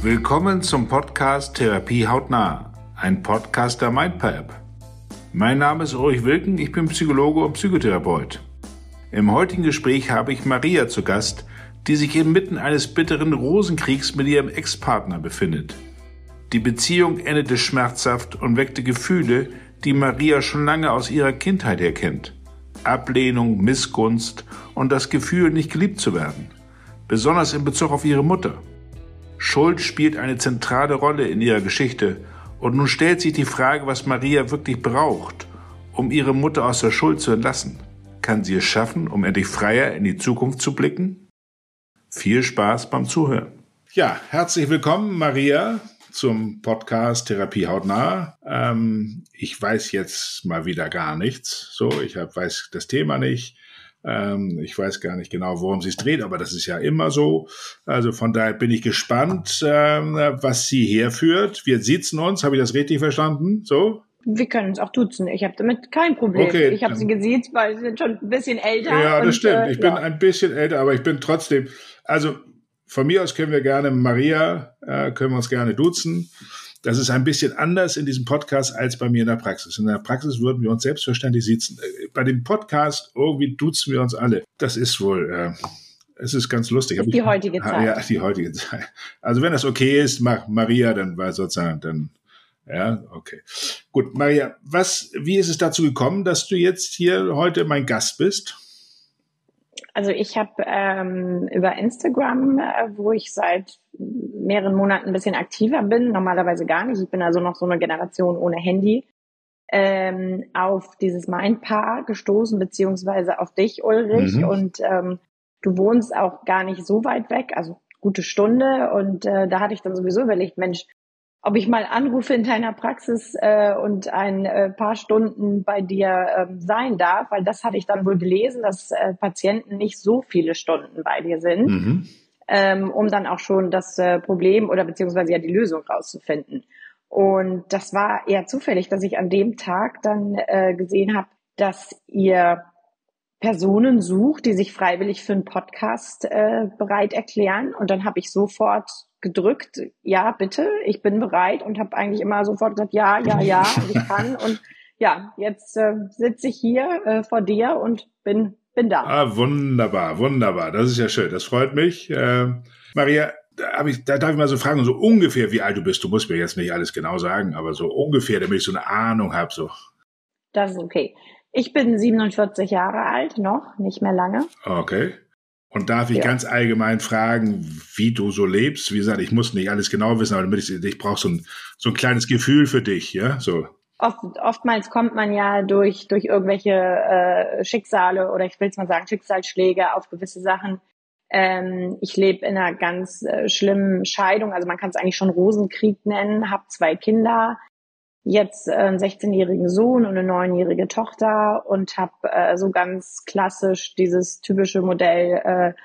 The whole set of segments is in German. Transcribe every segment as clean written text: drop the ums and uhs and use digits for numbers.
Willkommen zum Podcast Therapie hautnah, ein Podcast der Mindper-App. Mein Name ist Ulrich Wilken, ich bin Psychologe und Psychotherapeut. Im heutigen Gespräch habe ich Maria zu Gast, die sich inmitten eines bitteren Rosenkriegs mit ihrem Ex-Partner befindet. Die Beziehung endete schmerzhaft und weckte Gefühle, die Maria schon lange aus ihrer Kindheit her kennt. Ablehnung, Missgunst und das Gefühl, nicht geliebt zu werden. Besonders in Bezug auf ihre Mutter. Schuld spielt eine zentrale Rolle in ihrer Geschichte und nun stellt sich die Frage, was Maria wirklich braucht, um ihre Mutter aus der Schuld zu entlassen. Kann sie es schaffen, um endlich freier in die Zukunft zu blicken? Viel Spaß beim Zuhören. Ja, herzlich willkommen, Maria, zum Podcast Therapie hautnah. Ich weiß jetzt mal wieder gar nichts. Weiß das Thema nicht. Ich weiß gar nicht genau, worum es sich dreht, aber das ist ja immer so. Also von daher bin ich gespannt, was sie herführt. Wir siezen uns, habe ich das richtig verstanden? So? Wir können uns auch duzen. Ich habe damit kein Problem. Okay, ich habe sie gesiezt, weil sie sind schon ein bisschen älter. Ja, das stimmt. Ich bin ein bisschen älter, aber ich bin trotzdem, also von mir aus können wir gerne Maria, können wir uns gerne duzen. Das ist ein bisschen anders in diesem Podcast als bei mir in der Praxis. In der Praxis würden wir uns selbstverständlich siezen. Bei dem Podcast irgendwie duzen wir uns alle. Das ist wohl, es ist ganz lustig. Das ist die heutige Zeit. Ja, die heutige Zeit. Also wenn das okay ist, mach Maria, dann war sozusagen, dann, ja, okay. Gut, Maria, wie ist es dazu gekommen, dass du jetzt hier heute mein Gast bist? Also ich habe über Instagram, wo ich seit mehreren Monaten ein bisschen aktiver bin, normalerweise gar nicht, ich bin also noch so eine Generation ohne Handy, auf dieses Mindpaar gestoßen, beziehungsweise auf dich, Ulrich. Und du wohnst auch gar nicht so weit weg, also gute Stunde. Und da hatte ich dann sowieso überlegt, Mensch, ob ich mal anrufe in deiner Praxis und ein paar Stunden bei dir sein darf, weil das hatte ich dann wohl gelesen, dass Patienten nicht so viele Stunden bei dir sind, um dann auch schon das Problem oder beziehungsweise ja die Lösung rauszufinden. Und das war eher zufällig, dass ich an dem Tag dann gesehen habe, dass ihr Personen sucht, die sich freiwillig für einen Podcast bereit erklären. Und dann habe ich sofort gedrückt, ja, bitte, ich bin bereit und habe eigentlich immer sofort gesagt, ja, und ich kann. Und ja, jetzt sitze ich hier vor dir und bin da. Ah, wunderbar. Das ist ja schön. Das freut mich. Maria, da darf ich mal so fragen, so ungefähr, wie alt du bist. Du musst mir jetzt nicht alles genau sagen, aber so ungefähr, damit ich so eine Ahnung habe. So. Das ist okay. Ich bin 47 Jahre alt, noch, nicht mehr lange. Okay. Und darf ich ganz allgemein fragen, wie du so lebst? Wie gesagt, ich muss nicht alles genau wissen, aber ich brauche so ein kleines Gefühl für dich, ja? So. Oftmals kommt man ja durch irgendwelche Schicksale oder ich will es mal sagen, Schicksalsschläge auf gewisse Sachen. Ich lebe in einer ganz schlimmen Scheidung, also man kann es eigentlich schon Rosenkrieg nennen, habe 2 Kinder, jetzt einen 16-jährigen Sohn und eine 9-jährige Tochter und habe so ganz klassisch dieses typische Modell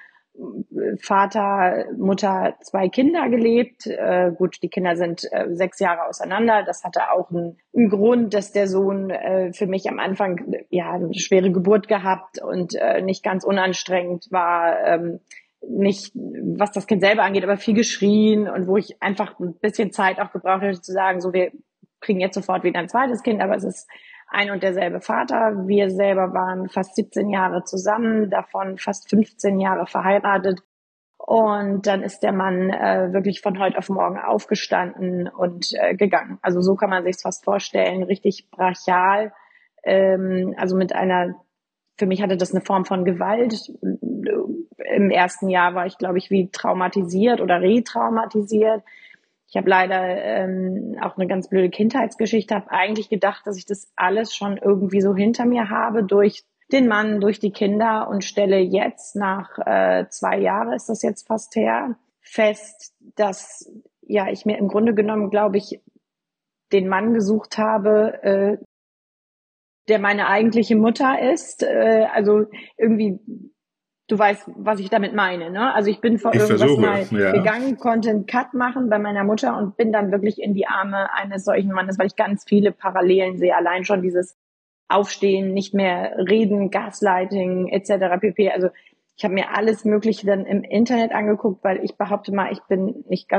Vater, Mutter, 2 Kinder gelebt. Gut, die Kinder sind 6 Jahre auseinander. Das hatte auch einen Grund, dass der Sohn für mich am Anfang ja eine schwere Geburt gehabt und nicht ganz unanstrengend war. Nicht, was das Kind selber angeht, aber viel geschrien und wo ich einfach ein bisschen Zeit auch gebraucht hätte zu sagen, so wir kriegen jetzt sofort wieder ein zweites Kind, aber es ist ein und derselbe Vater. Wir selber waren fast 17 Jahre zusammen, davon fast 15 Jahre verheiratet. Und dann ist der Mann wirklich von heute auf morgen aufgestanden und gegangen. Also so kann man sich fast vorstellen, richtig brachial. Also mit für mich hatte das eine Form von Gewalt. Im ersten Jahr war ich, glaube ich, wie traumatisiert oder retraumatisiert. Ich habe leider auch eine ganz blöde Kindheitsgeschichte, habe eigentlich gedacht, dass ich das alles schon irgendwie so hinter mir habe durch den Mann, durch die Kinder und stelle jetzt nach 2 Jahren, ist das jetzt fast her, fest, dass ja ich mir im Grunde genommen, glaube ich, den Mann gesucht habe, der meine eigentliche Mutter ist. Also irgendwie, du weißt, was ich damit meine, ne? Also ich bin vor irgendwas gegangen, konnte einen Cut machen bei meiner Mutter und bin dann wirklich in die Arme eines solchen Mannes, weil ich ganz viele Parallelen sehe. Allein schon dieses Aufstehen, nicht mehr reden, Gaslighting etc. pp. Also ich habe mir alles Mögliche dann im Internet angeguckt, weil ich behaupte mal, ich bin nicht ganz so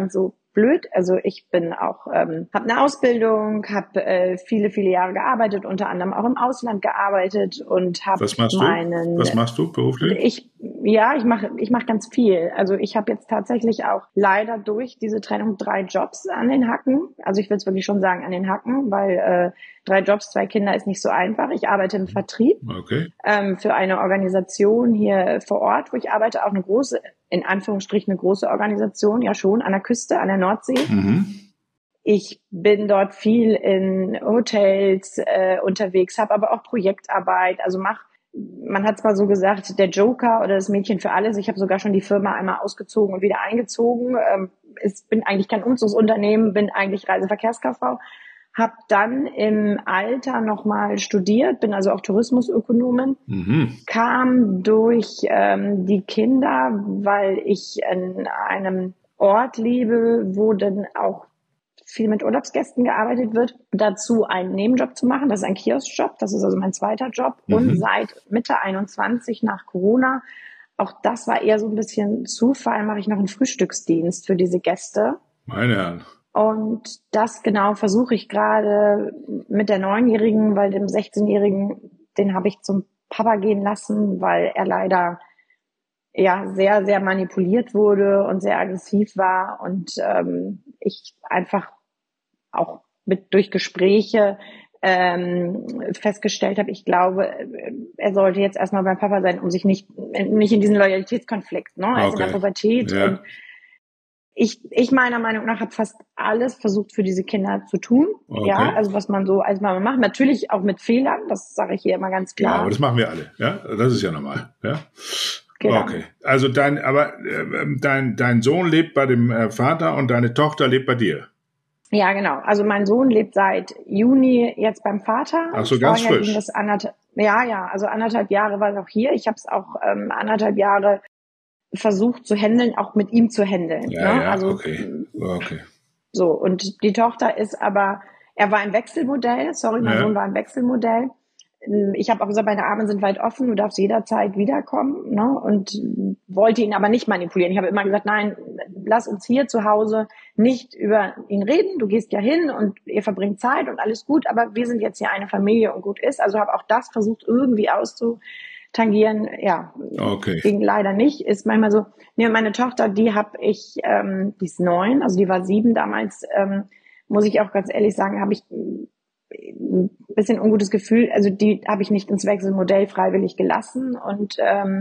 blöd. Also ich bin auch, habe eine Ausbildung, habe viele Jahre gearbeitet, unter anderem auch im Ausland gearbeitet und habe Was machst du beruflich? Ich mach ganz viel. Also ich habe jetzt tatsächlich auch leider durch diese Trennung 3 Jobs an den Hacken. Also ich will es wirklich schon sagen an den Hacken, weil 3 Jobs, 2 Kinder ist nicht so einfach. Ich arbeite im Vertrieb für eine Organisation hier vor Ort, wo ich arbeite, auch eine große, in Anführungsstrichen eine große Organisation, ja schon, an der Küste, an der Nordsee. Mhm. Ich bin dort viel in Hotels unterwegs, habe aber auch Projektarbeit, also man hat zwar so gesagt, der Joker oder das Mädchen für alles. Ich habe sogar schon die Firma einmal ausgezogen und wieder eingezogen. Ich bin eigentlich kein Umzugsunternehmen, bin eigentlich Reiseverkehrskauffrau. Habe dann im Alter nochmal studiert, bin also auch Tourismusökonomin. Kam durch die Kinder, weil ich in einem Ort lebe, wo dann auch viel mit Urlaubsgästen gearbeitet wird, dazu einen Nebenjob zu machen. Das ist ein Kioskjob, das ist also mein zweiter Job. Und seit Mitte 21 nach Corona, auch das war eher so ein bisschen Zufall, mache ich noch einen Frühstücksdienst für diese Gäste. Meine Herren. Und das genau versuche ich gerade mit der 9-Jährigen, weil dem 16-Jährigen, den habe ich zum Papa gehen lassen, weil er leider sehr, sehr manipuliert wurde und sehr aggressiv war und ich einfach auch durch Gespräche festgestellt habe, ich glaube, er sollte jetzt erstmal beim Papa sein, um sich nicht in diesen Loyalitätskonflikt, ne? Er ist in der Pubertät und ich meiner Meinung nach habe fast alles versucht für diese Kinder zu tun. Ja, also was man so als Mama macht. Natürlich auch mit Fehlern, das sage ich hier immer ganz klar. Ja, aber das machen wir alle, ja, das ist ja normal, ja. Genau. Okay, also dein Sohn lebt bei dem Vater und deine Tochter lebt bei dir. Ja, genau. Also mein Sohn lebt seit Juni jetzt beim Vater. Ach so, ganz frisch. Ging das also 1,5 Jahre war er auch hier. Ich habe es auch 1,5 Jahre versucht zu handeln, auch mit ihm zu handeln. Ja, ne? ja, Also, okay. So, und die Tochter ist aber, er war im Wechselmodell, mein Sohn war im Wechselmodell. Ich habe auch gesagt, meine Arme sind weit offen, du darfst jederzeit wiederkommen, ne? Und wollte ihn aber nicht manipulieren. Ich habe immer gesagt, nein, lass uns hier zu Hause nicht über ihn reden. Du gehst ja hin und ihr verbringt Zeit und alles gut, aber wir sind jetzt hier eine Familie und gut ist. Also habe auch das versucht irgendwie auszutangieren. Ja, ging leider nicht. Ist manchmal so. Nee, meine Tochter, die ist 9, also die war 7 damals. Muss ich auch ganz ehrlich sagen, habe ich ein bisschen ungutes Gefühl, also die habe ich nicht ins Wechselmodell freiwillig gelassen und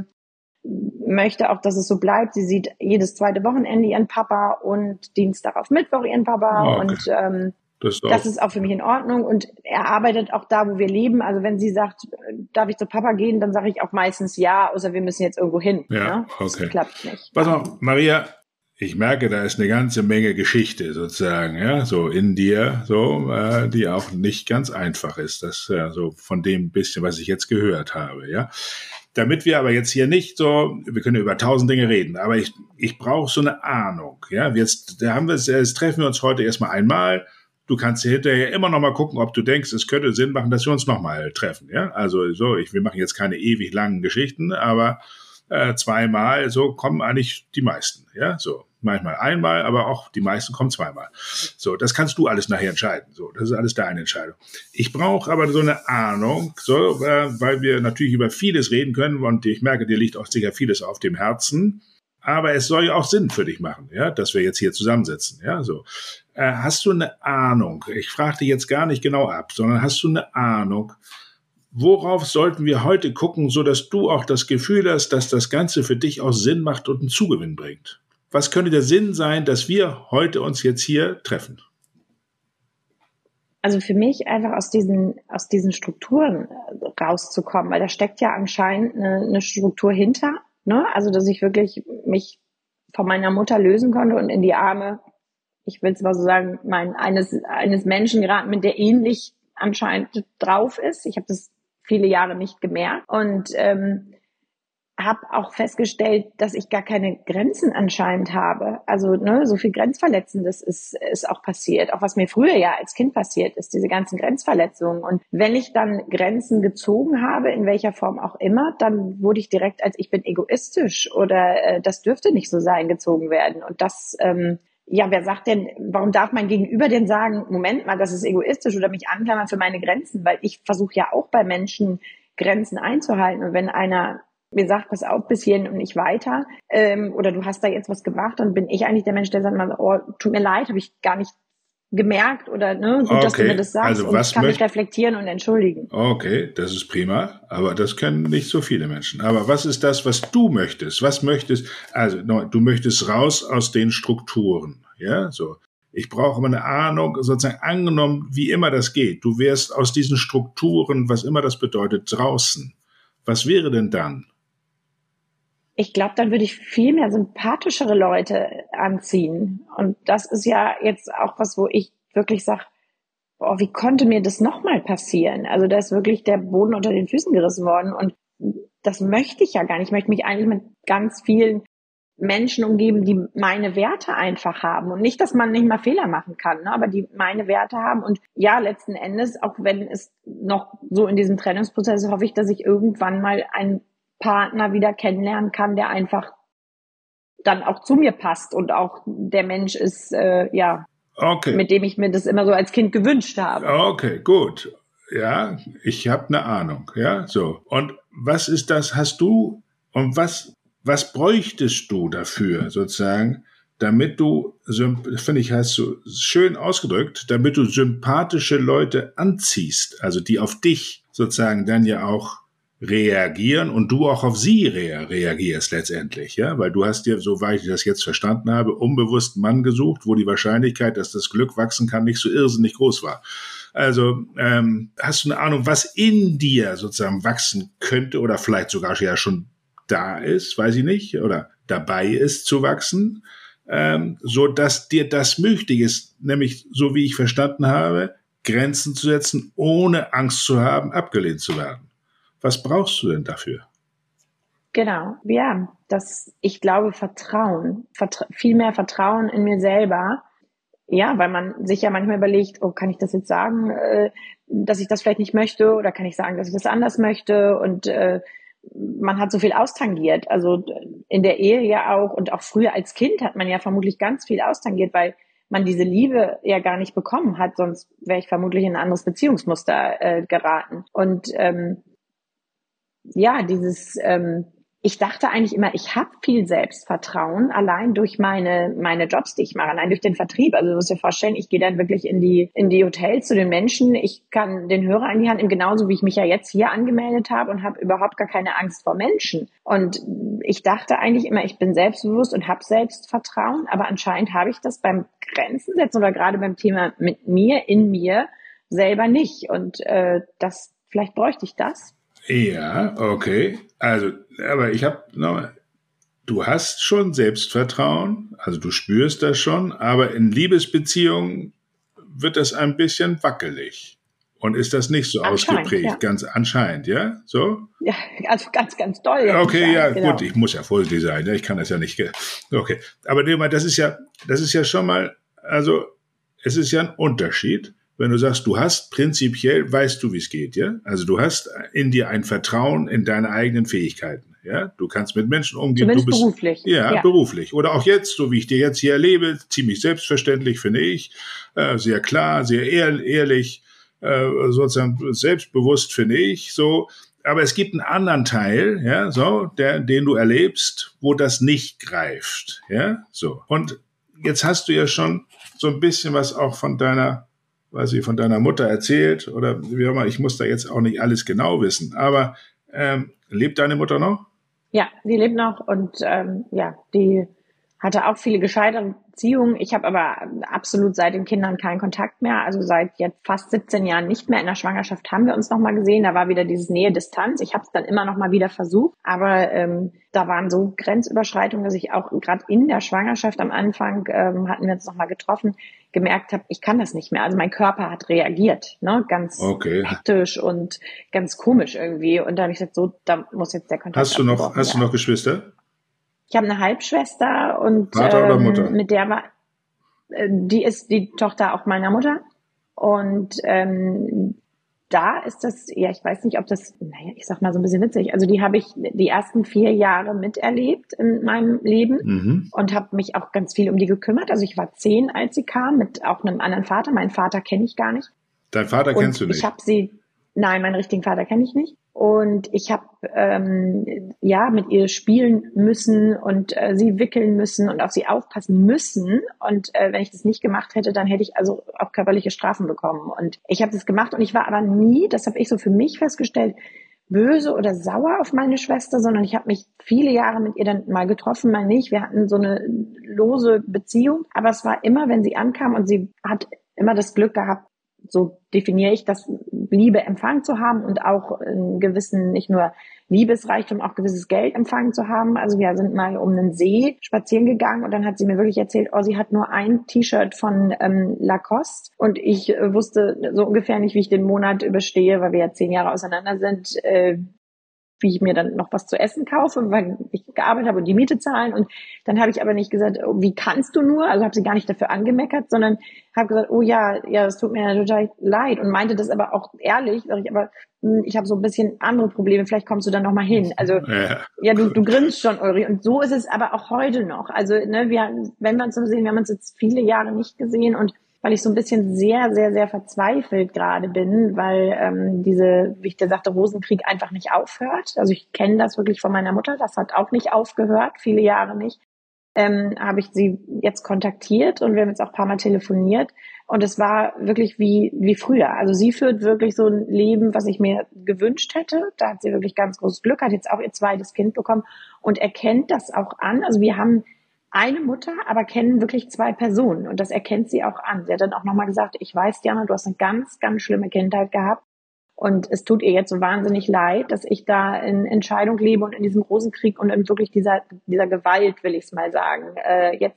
möchte auch, dass es so bleibt. Sie sieht jedes zweite Wochenende ihren Papa und Dienstag auf Mittwoch ihren Papa und das ist auch für mich in Ordnung und er arbeitet auch da, wo wir leben. Also wenn sie sagt, darf ich zu Papa gehen, dann sage ich auch meistens ja, außer wir müssen jetzt irgendwo hin. Ja, ne? Das klappt nicht. Pass auf, Maria, ich merke, da ist eine ganze Menge Geschichte sozusagen, ja, so in dir, so, die auch nicht ganz einfach ist. Das so von dem bisschen, was ich jetzt gehört habe, ja. Damit wir aber jetzt hier nicht so, wir können über 1000 Dinge reden, aber ich brauche so eine Ahnung, ja. Jetzt treffen wir uns heute erstmal einmal. Du kannst hinterher immer noch mal gucken, ob du denkst, es könnte Sinn machen, dass wir uns noch mal treffen, ja. Also so, wir machen jetzt keine ewig langen Geschichten, aber zweimal, so kommen eigentlich die meisten, ja, so. Manchmal einmal, aber auch die meisten kommen zweimal. So, das kannst du alles nachher entscheiden. So, das ist alles deine Entscheidung. Ich brauche aber so eine Ahnung, so, weil wir natürlich über vieles reden können und ich merke, dir liegt auch sicher vieles auf dem Herzen. Aber es soll ja auch Sinn für dich machen, ja, dass wir jetzt hier zusammensitzen, ja, so. Hast du eine Ahnung? Ich frage dich jetzt gar nicht genau ab, sondern hast du eine Ahnung? Worauf sollten wir heute gucken, so dass du auch das Gefühl hast, dass das Ganze für dich auch Sinn macht und einen Zugewinn bringt? Was könnte der Sinn sein, dass wir heute uns jetzt hier treffen? Also für mich einfach aus diesen Strukturen rauszukommen, weil da steckt ja anscheinend eine Struktur hinter, ne? Also dass ich wirklich mich von meiner Mutter lösen konnte und in die Arme, ich will es mal so sagen, eines Menschen geraten, mit der ähnlich anscheinend drauf ist. Ich habe das viele Jahre nicht gemerkt und habe auch festgestellt, dass ich gar keine Grenzen anscheinend habe. Also so viel Grenzverletzendes ist auch passiert. Auch was mir früher ja als Kind passiert ist, diese ganzen Grenzverletzungen. Und wenn ich dann Grenzen gezogen habe, in welcher Form auch immer, dann wurde ich direkt als ich bin egoistisch oder das dürfte nicht so sein gezogen werden. Und das ja, wer sagt denn, warum darf mein Gegenüber denn sagen, Moment mal, das ist egoistisch oder mich anklammern für meine Grenzen, weil ich versuche ja auch bei Menschen Grenzen einzuhalten. Und wenn einer mir sagt, pass auf, bis hierhin und nicht weiter, oder du hast da jetzt was gemacht, dann bin ich eigentlich der Mensch, der sagt mal, oh, tut mir leid, habe ich gar nicht gemerkt oder ne, gut, dass du mir das sagst, also und ich kann mich reflektieren und entschuldigen. Okay, das ist prima, aber das können nicht so viele Menschen. Aber was ist das, was du möchtest? Was möchtest, also du möchtest raus aus den Strukturen, ja, so. Ich brauche aber eine Ahnung, sozusagen angenommen, wie immer das geht. Du wärst aus diesen Strukturen, was immer das bedeutet, draußen. Was wäre denn dann? Ich glaube, dann würde ich viel mehr sympathischere Leute anziehen. Und das ist ja jetzt auch was, wo ich wirklich sage, boah, wie konnte mir das nochmal passieren? Also da ist wirklich der Boden unter den Füßen gerissen worden. Und das möchte ich ja gar nicht. Ich möchte mich eigentlich mit ganz vielen Menschen umgeben, die meine Werte einfach haben. Und nicht, dass man nicht mal Fehler machen kann, ne? Aber die meine Werte haben. Und ja, letzten Endes, auch wenn es noch so in diesem Trennungsprozess ist, hoffe ich, dass ich irgendwann mal einen Partner wieder kennenlernen kann, der einfach dann auch zu mir passt und auch der Mensch ist, Okay. mit dem ich mir das immer so als Kind gewünscht habe. Okay, gut. Ja, ich habe eine Ahnung. Ja, so. Und was ist das, hast du, und was bräuchtest du dafür, sozusagen, damit du, finde ich, hast du schön ausgedrückt, damit du sympathische Leute anziehst, also die auf dich sozusagen dann ja auch reagieren und du auch auf sie reagierst letztendlich, ja, weil du hast dir, soweit ich das jetzt verstanden habe, unbewusst einen Mann gesucht, wo die Wahrscheinlichkeit, dass das Glück wachsen kann, nicht so irrsinnig groß war. Also hast du eine Ahnung, was in dir sozusagen wachsen könnte oder vielleicht sogar ja schon da ist, weiß ich nicht, oder dabei ist zu wachsen, so dass dir das möglich ist, nämlich so wie ich verstanden habe, Grenzen zu setzen, ohne Angst zu haben, abgelehnt zu werden. Was brauchst du denn dafür? Genau, ja, ich glaube, Vertrauen, viel mehr Vertrauen in mir selber. Ja, weil man sich ja manchmal überlegt, oh, kann ich das jetzt sagen, dass ich das vielleicht nicht möchte, oder kann ich sagen, dass ich das anders möchte, und man hat so viel austangiert, also in der Ehe ja auch, und auch früher als Kind hat man ja vermutlich ganz viel austangiert, weil man diese Liebe ja gar nicht bekommen hat, sonst wäre ich vermutlich in ein anderes Beziehungsmuster geraten. Und ja, ich dachte eigentlich immer, ich habe viel Selbstvertrauen, allein durch meine Jobs, die ich mache, allein durch den Vertrieb. Also du musst dir vorstellen, ich gehe dann wirklich in die Hotels zu den Menschen, ich kann den Hörer in die Hand nehmen, genauso wie ich mich ja jetzt hier angemeldet habe, und habe überhaupt gar keine Angst vor Menschen. Und ich dachte eigentlich immer, ich bin selbstbewusst und habe Selbstvertrauen, aber anscheinend habe ich das beim Grenzen setzen oder gerade beim Thema mit mir, in mir selber nicht. Und vielleicht bräuchte ich das. Ja, okay. Also, aber du hast schon Selbstvertrauen, also du spürst das schon, aber in Liebesbeziehungen wird das ein bisschen wackelig. Und ist das nicht so ausgeprägt? Ja. Ganz anscheinend, ja? So? Ja, also ganz, ganz doll. Okay, ja, genau. Gut, ich muss ja vorsichtig sein, ich kann das ja nicht. Okay, aber das ist ja schon mal, also es ist ja ein Unterschied, wenn du sagst, du hast prinzipiell, weißt du, wie es geht, ja? Also du hast in dir ein Vertrauen in deine eigenen Fähigkeiten, ja? Du kannst mit Menschen umgehen. Zumindest du bist beruflich. Ja, beruflich. Oder auch jetzt, so wie ich dir jetzt hier erlebe, ziemlich selbstverständlich, finde ich, sehr klar, sehr ehrlich, sozusagen selbstbewusst, finde ich, so. Aber es gibt einen anderen Teil, ja, so, den du erlebst, wo das nicht greift, ja, so. Und jetzt hast du ja schon so ein bisschen was auch von deiner Mutter erzählt, oder wie auch immer, ich muss da jetzt auch nicht alles genau wissen, aber lebt deine Mutter noch? Ja, die lebt noch, und die hatte auch viele gescheiterte Beziehungen. Ich habe aber absolut seit den Kindern keinen Kontakt mehr, also seit jetzt fast 17 Jahren nicht mehr. In der Schwangerschaft haben wir uns nochmal gesehen, da war wieder dieses Nähe-Distanz. Ich habe es dann immer noch mal wieder versucht, aber da waren so Grenzüberschreitungen, dass ich auch gerade in der Schwangerschaft am Anfang, hatten wir uns nochmal getroffen, gemerkt habe, ich kann das nicht mehr. Also mein Körper hat reagiert, ne, ganz hektisch und ganz komisch irgendwie. Und da habe ich gesagt, so, da muss jetzt der Kontakt abgebrochen werden. Hast du noch Geschwister? Ich habe eine Halbschwester, und Vater oder Mutter? Mit der war, die ist die Tochter auch meiner Mutter, und da ist das, ja, ich weiß nicht, ob das, naja, ich sag mal so ein bisschen witzig. Also die habe ich die ersten 4 Jahre miterlebt in meinem Leben und habe mich auch ganz viel um die gekümmert. Also ich war 10, als sie kam, mit auch einem anderen Vater. Meinen Vater kenne ich gar nicht. Dein Vater kennst du nicht? Ich habe nein, meinen richtigen Vater kenne ich nicht. Und ich habe mit ihr spielen müssen und sie wickeln müssen und auf sie aufpassen müssen. Und wenn ich das nicht gemacht hätte, dann hätte ich also auch körperliche Strafen bekommen. Und ich habe das gemacht und ich war aber nie, das habe ich so für mich festgestellt, böse oder sauer auf meine Schwester, sondern ich habe mich viele Jahre mit ihr dann mal getroffen, mal nicht. Wir hatten so eine lose Beziehung. Aber es war immer, wenn sie ankam und sie hat immer das Glück gehabt, so definiere ich das, Liebe empfangen zu haben und auch einen gewissen, nicht nur Liebesreichtum, auch gewisses Geld empfangen zu haben. Also wir sind mal um einen See spazieren gegangen und dann hat sie mir wirklich erzählt, sie hat nur ein T-Shirt von Lacoste und ich wusste so ungefähr nicht, wie ich den Monat überstehe, weil wir ja 10 Jahre auseinander sind, wie ich mir dann noch was zu essen kaufe, weil ich gearbeitet habe und die Miete zahlen. Und dann habe ich aber nicht gesagt, wie kannst du nur? Also habe sie gar nicht dafür angemeckert, sondern habe gesagt, oh ja, das tut mir total leid. Und meinte das aber auch ehrlich, sag ich, aber ich habe so ein bisschen andere Probleme, vielleicht kommst du dann noch mal hin. Also ja, du grinst schon, Ulrich. Und so ist es aber auch heute noch. Also wenn wir uns so sehen, wir haben uns jetzt viele Jahre nicht gesehen und weil ich so ein bisschen sehr, sehr, sehr verzweifelt gerade bin, weil wie ich dir sagte, Rosenkrieg einfach nicht aufhört. Also ich kenne das wirklich von meiner Mutter, das hat auch nicht aufgehört, viele Jahre nicht. Habe ich sie jetzt kontaktiert und wir haben jetzt auch ein paar Mal telefoniert und es war wirklich wie früher. Also sie führt wirklich so ein Leben, was ich mir gewünscht hätte. Da hat sie wirklich ganz großes Glück, hat jetzt auch ihr zweites Kind bekommen und erkennt das auch an. Also wir haben eine Mutter, aber kennen wirklich 2 Personen und das erkennt sie auch an. Sie hat dann auch nochmal gesagt, ich weiß, Diana, du hast eine ganz, ganz schlimme Kindheit gehabt und es tut ihr jetzt so wahnsinnig leid, dass ich da in Entscheidung lebe und in diesem Rosenkrieg und in wirklich dieser Gewalt, will ich es mal sagen, jetzt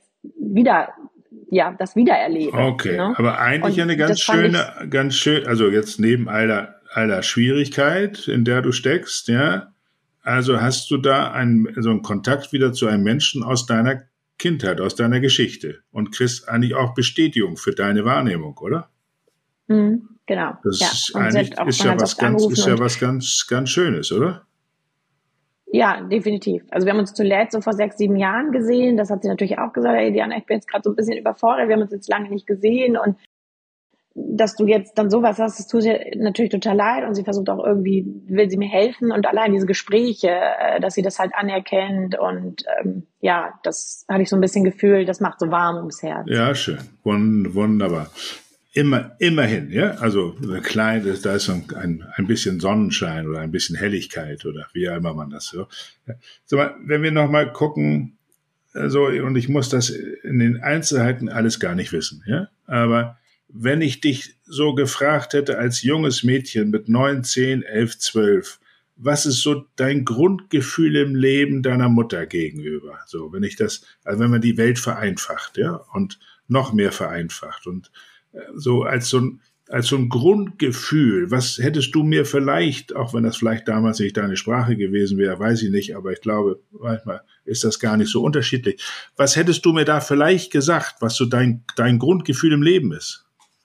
das wieder erlebe. Okay, ne? Aber eigentlich eine ganz schön, also jetzt neben aller Schwierigkeit, in der du steckst, ja, also hast du da so einen Kontakt wieder zu einem Menschen aus deiner Kindheit, aus deiner Geschichte und kriegst eigentlich auch Bestätigung für deine Wahrnehmung, oder? Genau. Das ist ja was ganz Schönes, oder? Ja, definitiv. Also wir haben uns zuletzt so vor 6, 7 Jahren gesehen. Das hat sie natürlich auch gesagt, hey Diana, ich bin jetzt gerade so ein bisschen überfordert. Wir haben uns jetzt lange nicht gesehen und dass du jetzt dann sowas hast, das tut ihr natürlich total leid und sie versucht auch irgendwie, will sie mir helfen und allein diese Gespräche, dass sie das halt anerkennt und das hatte ich so ein bisschen Gefühl, das macht so warm ums Herz. Ja, schön. Wunderbar. Immerhin, ja, also da ist so ein bisschen Sonnenschein oder ein bisschen Helligkeit oder wie auch immer man das so. Sag mal, wenn wir noch mal gucken, und ich muss das in den Einzelheiten alles gar nicht wissen, ja, aber wenn ich dich so gefragt hätte als junges Mädchen mit 9, 10, 11, 12, was ist so dein Grundgefühl im Leben deiner Mutter gegenüber? So, wenn man die Welt vereinfacht, ja, und noch mehr vereinfacht und so als so ein Grundgefühl, was hättest du mir vielleicht, auch wenn das vielleicht damals nicht deine Sprache gewesen wäre, weiß ich nicht, aber ich glaube, manchmal ist das gar nicht so unterschiedlich. Was hättest du mir da vielleicht gesagt, was so dein Grundgefühl im Leben ist?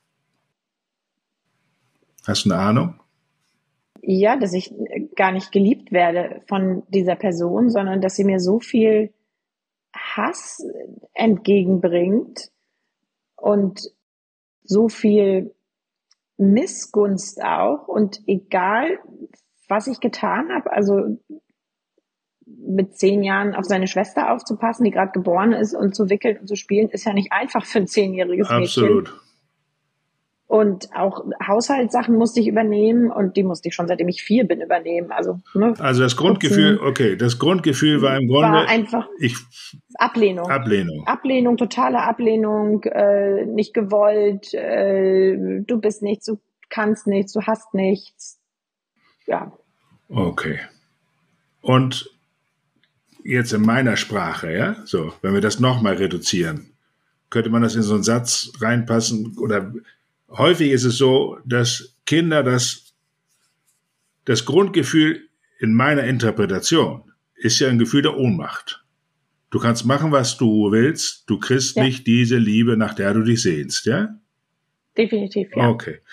Hast du eine Ahnung? Ja, dass ich gar nicht geliebt werde von dieser Person, sondern dass sie mir so viel Hass entgegenbringt und so viel Missgunst auch. Und egal, was ich getan habe, also mit 10 Jahren auf seine Schwester aufzupassen, die gerade geboren ist und zu wickeln und zu spielen, ist ja nicht einfach für ein 10-jähriges Mädchen. Absolut. Und auch Haushaltssachen musste ich übernehmen und die musste ich schon seitdem ich 4 bin übernehmen. Also das Grundgefühl, das Grundgefühl war im Grunde war einfach Ablehnung. Ablehnung, totale Ablehnung, nicht gewollt, du bist nichts, du kannst nichts, du hast nichts. Ja. Okay. Und jetzt in meiner Sprache, ja, so, wenn wir das nochmal reduzieren, könnte man das in so einen Satz reinpassen oder häufig ist es so, dass Kinder das Grundgefühl in meiner Interpretation ist ja ein Gefühl der Ohnmacht. Du kannst machen, was du willst, du kriegst nicht diese Liebe, nach der du dich sehnst, ja? Definitiv, ja. Okay.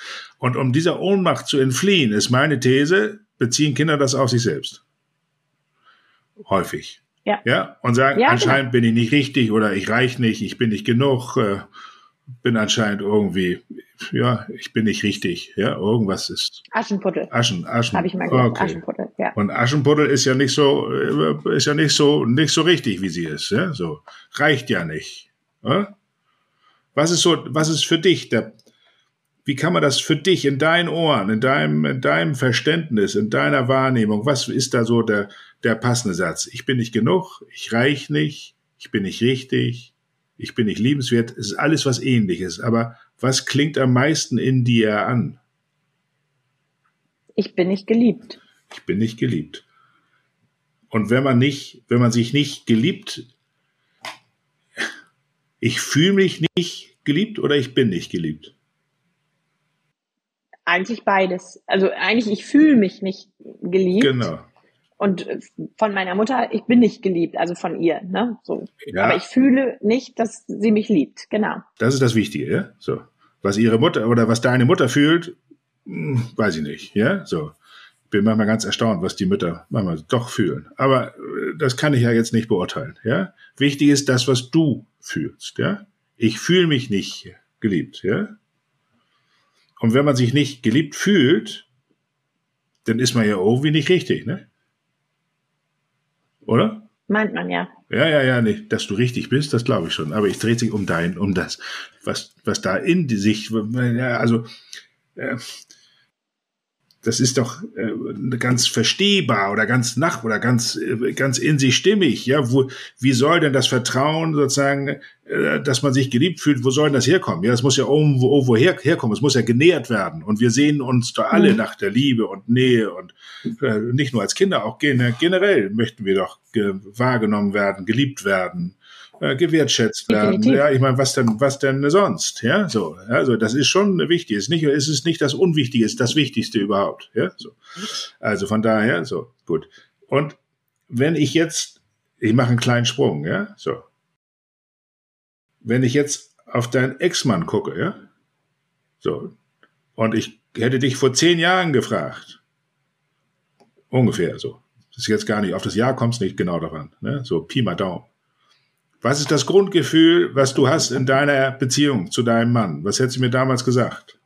Und um dieser Ohnmacht zu entfliehen, ist meine These, beziehen Kinder das auf sich selbst. Häufig. Ja, und sagen, anscheinend bin ich nicht richtig oder ich reich nicht, ich bin nicht genug, bin anscheinend irgendwie, ich bin nicht richtig. Ja, irgendwas ist. Aschenputtel. Aschen. Habe ich mal gesagt, okay. Aschenputtel, ja. Und Aschenputtel ist ja nicht so richtig, wie sie ist. Ja, so. Reicht ja nicht. Ja? Was ist für dich wie kann man das für dich in deinen Ohren, in deinem Verständnis, in deiner Wahrnehmung, was ist da so der passende Satz? Ich bin nicht genug, ich reich nicht, ich bin nicht richtig, ich bin nicht liebenswert. Es ist alles was Ähnliches. Aber was klingt am meisten in dir an? Ich bin nicht geliebt. Ich bin nicht geliebt. Und wenn man sich nicht geliebt, ich fühle mich nicht geliebt oder ich bin nicht geliebt? Eigentlich beides. Also eigentlich, ich fühle mich nicht geliebt. Genau. Und von meiner Mutter, ich bin nicht geliebt, also von ihr. Ne? So. Ja. Aber ich fühle nicht, dass sie mich liebt. Genau. Das ist das Wichtige, ja. So. Was ihre Mutter oder was deine Mutter fühlt, weiß ich nicht, ja. So. Ich bin manchmal ganz erstaunt, was die Mütter manchmal doch fühlen. Aber das kann ich ja jetzt nicht beurteilen, ja. Wichtig ist das, was du fühlst, ja. Ich fühle mich nicht geliebt, ja. Und wenn man sich nicht geliebt fühlt, dann ist man ja irgendwie nicht richtig, ne? Oder? Meint man ja. Ja, nicht, dass du richtig bist, das glaube ich schon. Aber es dreht sich um das, was da in sich, das ist doch ganz verstehbar oder ganz ganz in sich stimmig. Ja, wie soll denn das Vertrauen sozusagen, dass man sich geliebt fühlt, wo soll denn das herkommen? Ja, es muss ja irgendwo herkommen. Es muss ja genährt werden. Und wir sehen uns da alle nach der Liebe und Nähe und nicht nur als Kinder, auch generell möchten wir doch wahrgenommen werden, geliebt werden. Gewertschätzt werden. Definitiv. Ja, ich meine, was denn sonst? Ja, so. Also, das ist schon wichtig. Es ist nicht das Unwichtige, es ist das Wichtigste überhaupt. Ja, so. Also, von daher, so. Gut. Und wenn ich mache einen kleinen Sprung, ja, so. Wenn ich jetzt auf deinen Ex-Mann gucke, ja, so. Und ich hätte dich vor 10 Jahren gefragt. Ungefähr, so. Das ist jetzt gar nicht, auf das Jahr kommt es nicht genau daran, ne? So, Pi mal Daumen. Was ist das Grundgefühl, was du hast in deiner Beziehung zu deinem Mann? Was hättest du mir damals gesagt?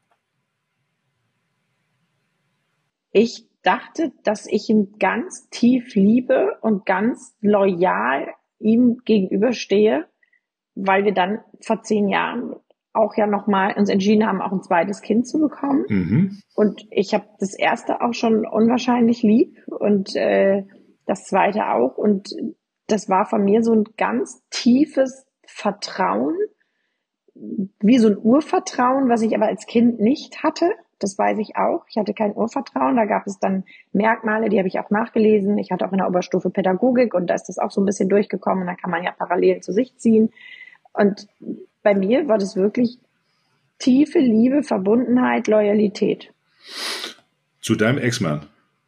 Ich dachte, dass ich ihn ganz tief liebe und ganz loyal ihm gegenüberstehe, weil wir dann vor 10 Jahren auch ja nochmal uns entschieden haben, auch ein zweites Kind zu bekommen. Mhm. Und ich habe das erste auch schon unwahrscheinlich lieb und das zweite auch. Und das war von mir so ein ganz tiefes Vertrauen, wie so ein Urvertrauen, was ich aber als Kind nicht hatte. Das weiß ich auch. Ich hatte kein Urvertrauen. Da gab es dann Merkmale, die habe ich auch nachgelesen. Ich hatte auch in der Oberstufe Pädagogik und da ist das auch so ein bisschen durchgekommen. Und da kann man ja Parallelen zu sich ziehen. Und bei mir war das wirklich tiefe Liebe, Verbundenheit, Loyalität. Zu deinem Ex-Mann?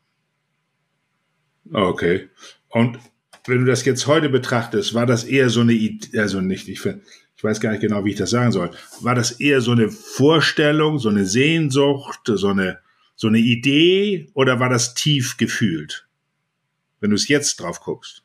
Okay. Und wenn du das jetzt heute betrachtest, war das eher so eine Idee, also nicht, ich weiß gar nicht genau, wie ich das sagen soll. War das eher so eine Vorstellung, so eine Sehnsucht, so eine Idee oder war das tief gefühlt? Wenn du es jetzt drauf guckst.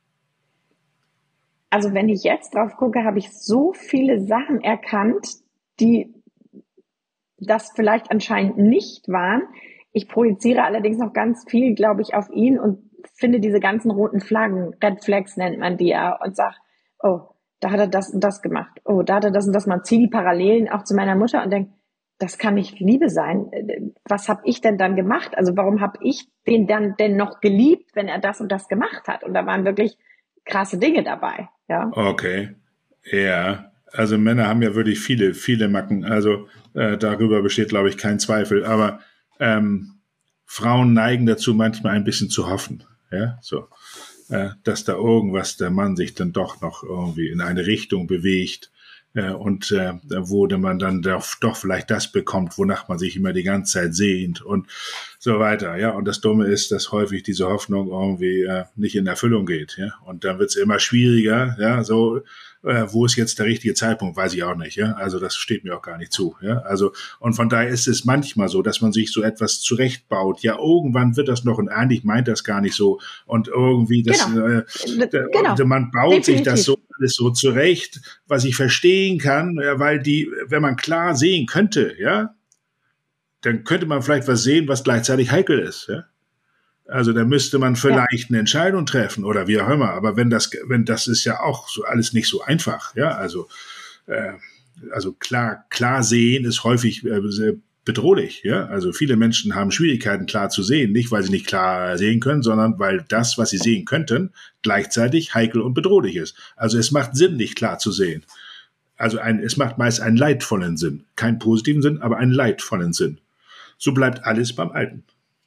Also wenn ich jetzt drauf gucke, habe ich so viele Sachen erkannt, die das vielleicht anscheinend nicht waren. Ich projiziere allerdings noch ganz viel, glaube ich, auf ihn und finde diese ganzen roten Flaggen, Red Flags nennt man die ja, und sag, oh, da hat er das und das gemacht. Oh, da hat er das und das. Man zieht die Parallelen auch zu meiner Mutter und denkt, das kann nicht Liebe sein. Was habe ich denn dann gemacht? Also warum habe ich den dann denn noch geliebt, wenn er das und das gemacht hat? Und da waren wirklich krasse Dinge dabei. Ja. Okay. Ja. Also Männer haben ja wirklich viele, viele Macken. Also darüber besteht, glaube ich, kein Zweifel. Aber Frauen neigen dazu, manchmal ein bisschen zu hoffen. Ja, so. Dass da irgendwas der Mann sich dann doch noch irgendwie in eine Richtung bewegt und wo man dann doch vielleicht das bekommt, wonach man sich immer die ganze Zeit sehnt und so weiter, ja. Und das Dumme ist, dass häufig diese Hoffnung irgendwie nicht in Erfüllung geht, ja. Und dann wird's immer schwieriger, ja. So, wo ist jetzt der richtige Zeitpunkt, weiß ich auch nicht, ja. Also das steht mir auch gar nicht zu, ja. Also und von daher ist es manchmal so, dass man sich so etwas zurechtbaut. Ja, irgendwann wird das noch und eigentlich meint das gar nicht so und irgendwie das, Genau. man baut Definitiv. sich das so alles so zurecht, was ich verstehen kann, ja, weil wenn man klar sehen könnte, ja, dann könnte man vielleicht was sehen, was gleichzeitig heikel ist. Ja? Also da müsste man vielleicht eine Entscheidung treffen oder wie auch immer. Aber wenn das ist ja auch so alles nicht so einfach. Ja, also klar sehen ist häufig sehr bedrohlich. Ja, also viele Menschen haben Schwierigkeiten klar zu sehen, nicht weil sie nicht klar sehen können, sondern weil das, was sie sehen könnten, gleichzeitig heikel und bedrohlich ist. Also es macht Sinn, nicht klar zu sehen. Also es macht meist einen leidvollen Sinn, keinen positiven Sinn, aber einen leidvollen Sinn. So bleibt alles beim Alten.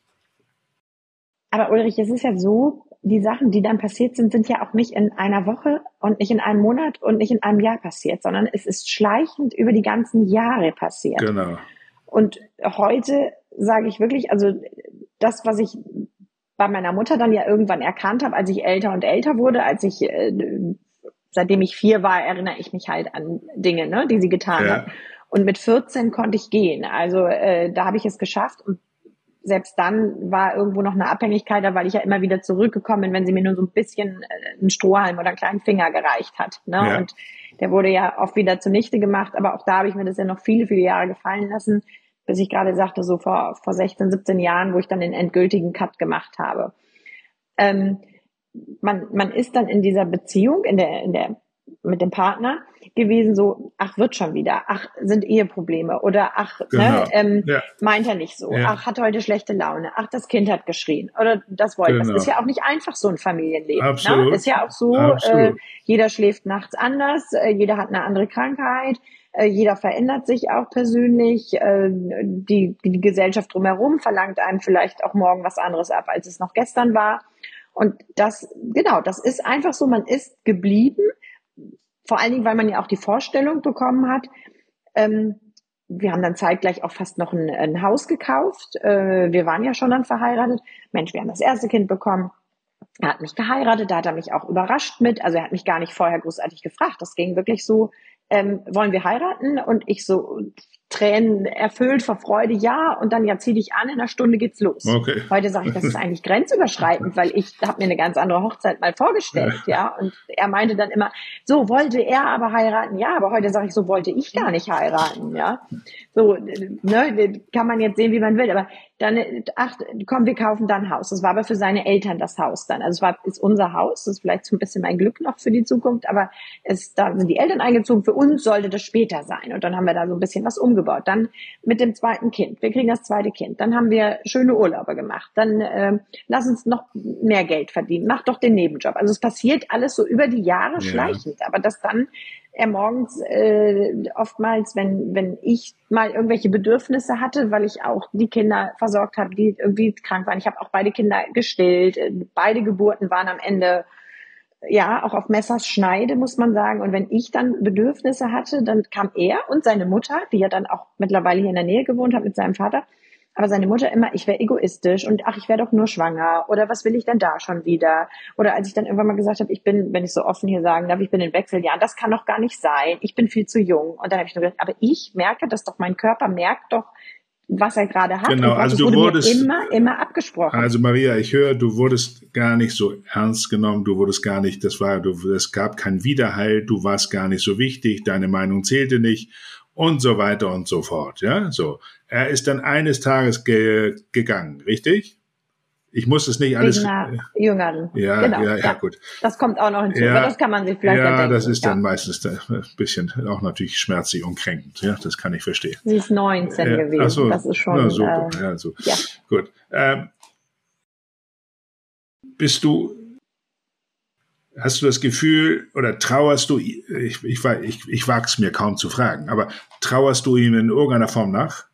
Aber Ulrich, es ist ja so, die Sachen, die dann passiert sind, sind ja auch nicht in einer Woche und nicht in einem Monat und nicht in einem Jahr passiert, sondern es ist schleichend über die ganzen Jahre passiert. Genau. Und heute sage ich wirklich, also das, was ich bei meiner Mutter dann ja irgendwann erkannt habe, als ich älter und älter wurde, seitdem ich 4 war, erinnere ich mich halt an Dinge, ne, die sie getan hat. Und mit 14 konnte ich gehen. Also da habe ich es geschafft. Und selbst dann war irgendwo noch eine Abhängigkeit da, weil ich ja immer wieder zurückgekommen bin, wenn sie mir nur so ein bisschen einen Strohhalm oder einen kleinen Finger gereicht hat. Ne? Ja. Und der wurde ja oft wieder zunichte gemacht. Aber auch da habe ich mir das ja noch viele, viele Jahre gefallen lassen, bis ich gerade sagte, so vor 16, 17 Jahren, wo ich dann den endgültigen Cut gemacht habe. Man ist dann in dieser Beziehung, mit dem Partner gewesen, so, ach, wird schon wieder, ach, sind Eheprobleme oder ach, genau. Meint er nicht so, ach, hat heute schlechte Laune, ach, das Kind hat geschrien oder das wollte. Das ist ja auch nicht einfach so ein Familienleben. Absolut. Ne? Ist ja auch so, jeder schläft nachts anders, jeder hat eine andere Krankheit, jeder verändert sich auch persönlich, die Gesellschaft drumherum verlangt einem vielleicht auch morgen was anderes ab, als es noch gestern war. Und das ist einfach so, man ist geblieben. Vor allen Dingen, weil man ja auch die Vorstellung bekommen hat, wir haben dann zeitgleich auch fast noch ein Haus gekauft. Wir waren ja schon dann verheiratet. Mensch, wir haben das erste Kind bekommen. Er hat mich geheiratet, da hat er mich auch überrascht mit. Also er hat mich gar nicht vorher großartig gefragt. Das ging wirklich so, wollen wir heiraten? Und ich so Tränen erfüllt vor Freude, ja. Und dann, ja, zieh dich an, in einer Stunde geht's los. Okay. Heute sage ich, das ist eigentlich grenzüberschreitend, weil ich habe mir eine ganz andere Hochzeit mal vorgestellt, ja. Und er meinte dann immer, so wollte er aber heiraten, ja. Aber heute sage ich, so wollte ich gar nicht heiraten, ja. So, ne, kann man jetzt sehen, wie man will. Aber dann, ach, komm, wir kaufen dann ein Haus. Das war aber für seine Eltern das Haus dann. Also ist unser Haus. Das ist vielleicht so ein bisschen mein Glück noch für die Zukunft. Aber da sind die Eltern eingezogen. Für uns sollte das später sein. Und dann haben wir da so ein bisschen was umgebaut. Dann mit dem zweiten Kind. Wir kriegen das zweite Kind. Dann haben wir schöne Urlaube gemacht. Dann lass uns noch mehr Geld verdienen. Mach doch den Nebenjob. Also es passiert alles so über die Jahre schleichend. Aber dass dann er morgens oftmals, wenn ich mal irgendwelche Bedürfnisse hatte, weil ich auch die Kinder versorgt habe, die irgendwie krank waren. Ich habe auch beide Kinder gestillt. Beide Geburten waren am Ende ja auch auf Messers Schneide, muss man sagen. Und wenn ich dann Bedürfnisse hatte, dann kam er und seine Mutter, die ja dann auch mittlerweile hier in der Nähe gewohnt hat mit seinem Vater, aber seine Mutter immer, ich wäre egoistisch und ach, ich wäre doch nur schwanger oder was will ich denn da schon wieder? Oder als ich dann irgendwann mal gesagt habe, wenn ich so offen hier sagen darf, ich bin in Wechseljahren, das kann doch gar nicht sein, ich bin viel zu jung. Und dann habe ich nur gedacht, aber ich merke das doch, mein Körper merkt doch, was er gerade hat. Genau, und also du wurdest immer abgesprochen. Also Maria, ich höre, du wurdest gar nicht so ernst genommen, du wurdest gar nicht, es gab keinen Widerhalt, du warst gar nicht so wichtig, deine Meinung zählte nicht und so weiter und so fort, ja, so. Er ist dann eines Tages gegangen, richtig? Ich muss es nicht alles... Jüngeren. Ja, genau, ja, gut. Das kommt auch noch hinzu, aber das kann man sich vielleicht denken. Ja, das ist ja. dann meistens ein bisschen auch natürlich schmerzlich und kränkend, ja, das kann ich verstehen. Sie ist 19 gewesen, ach so, das ist schon... Na, super, ja, so. Ja. Gut. Hast du das Gefühl oder trauerst du, ich wage es mir kaum zu fragen, aber trauerst du ihm in irgendeiner Form nach?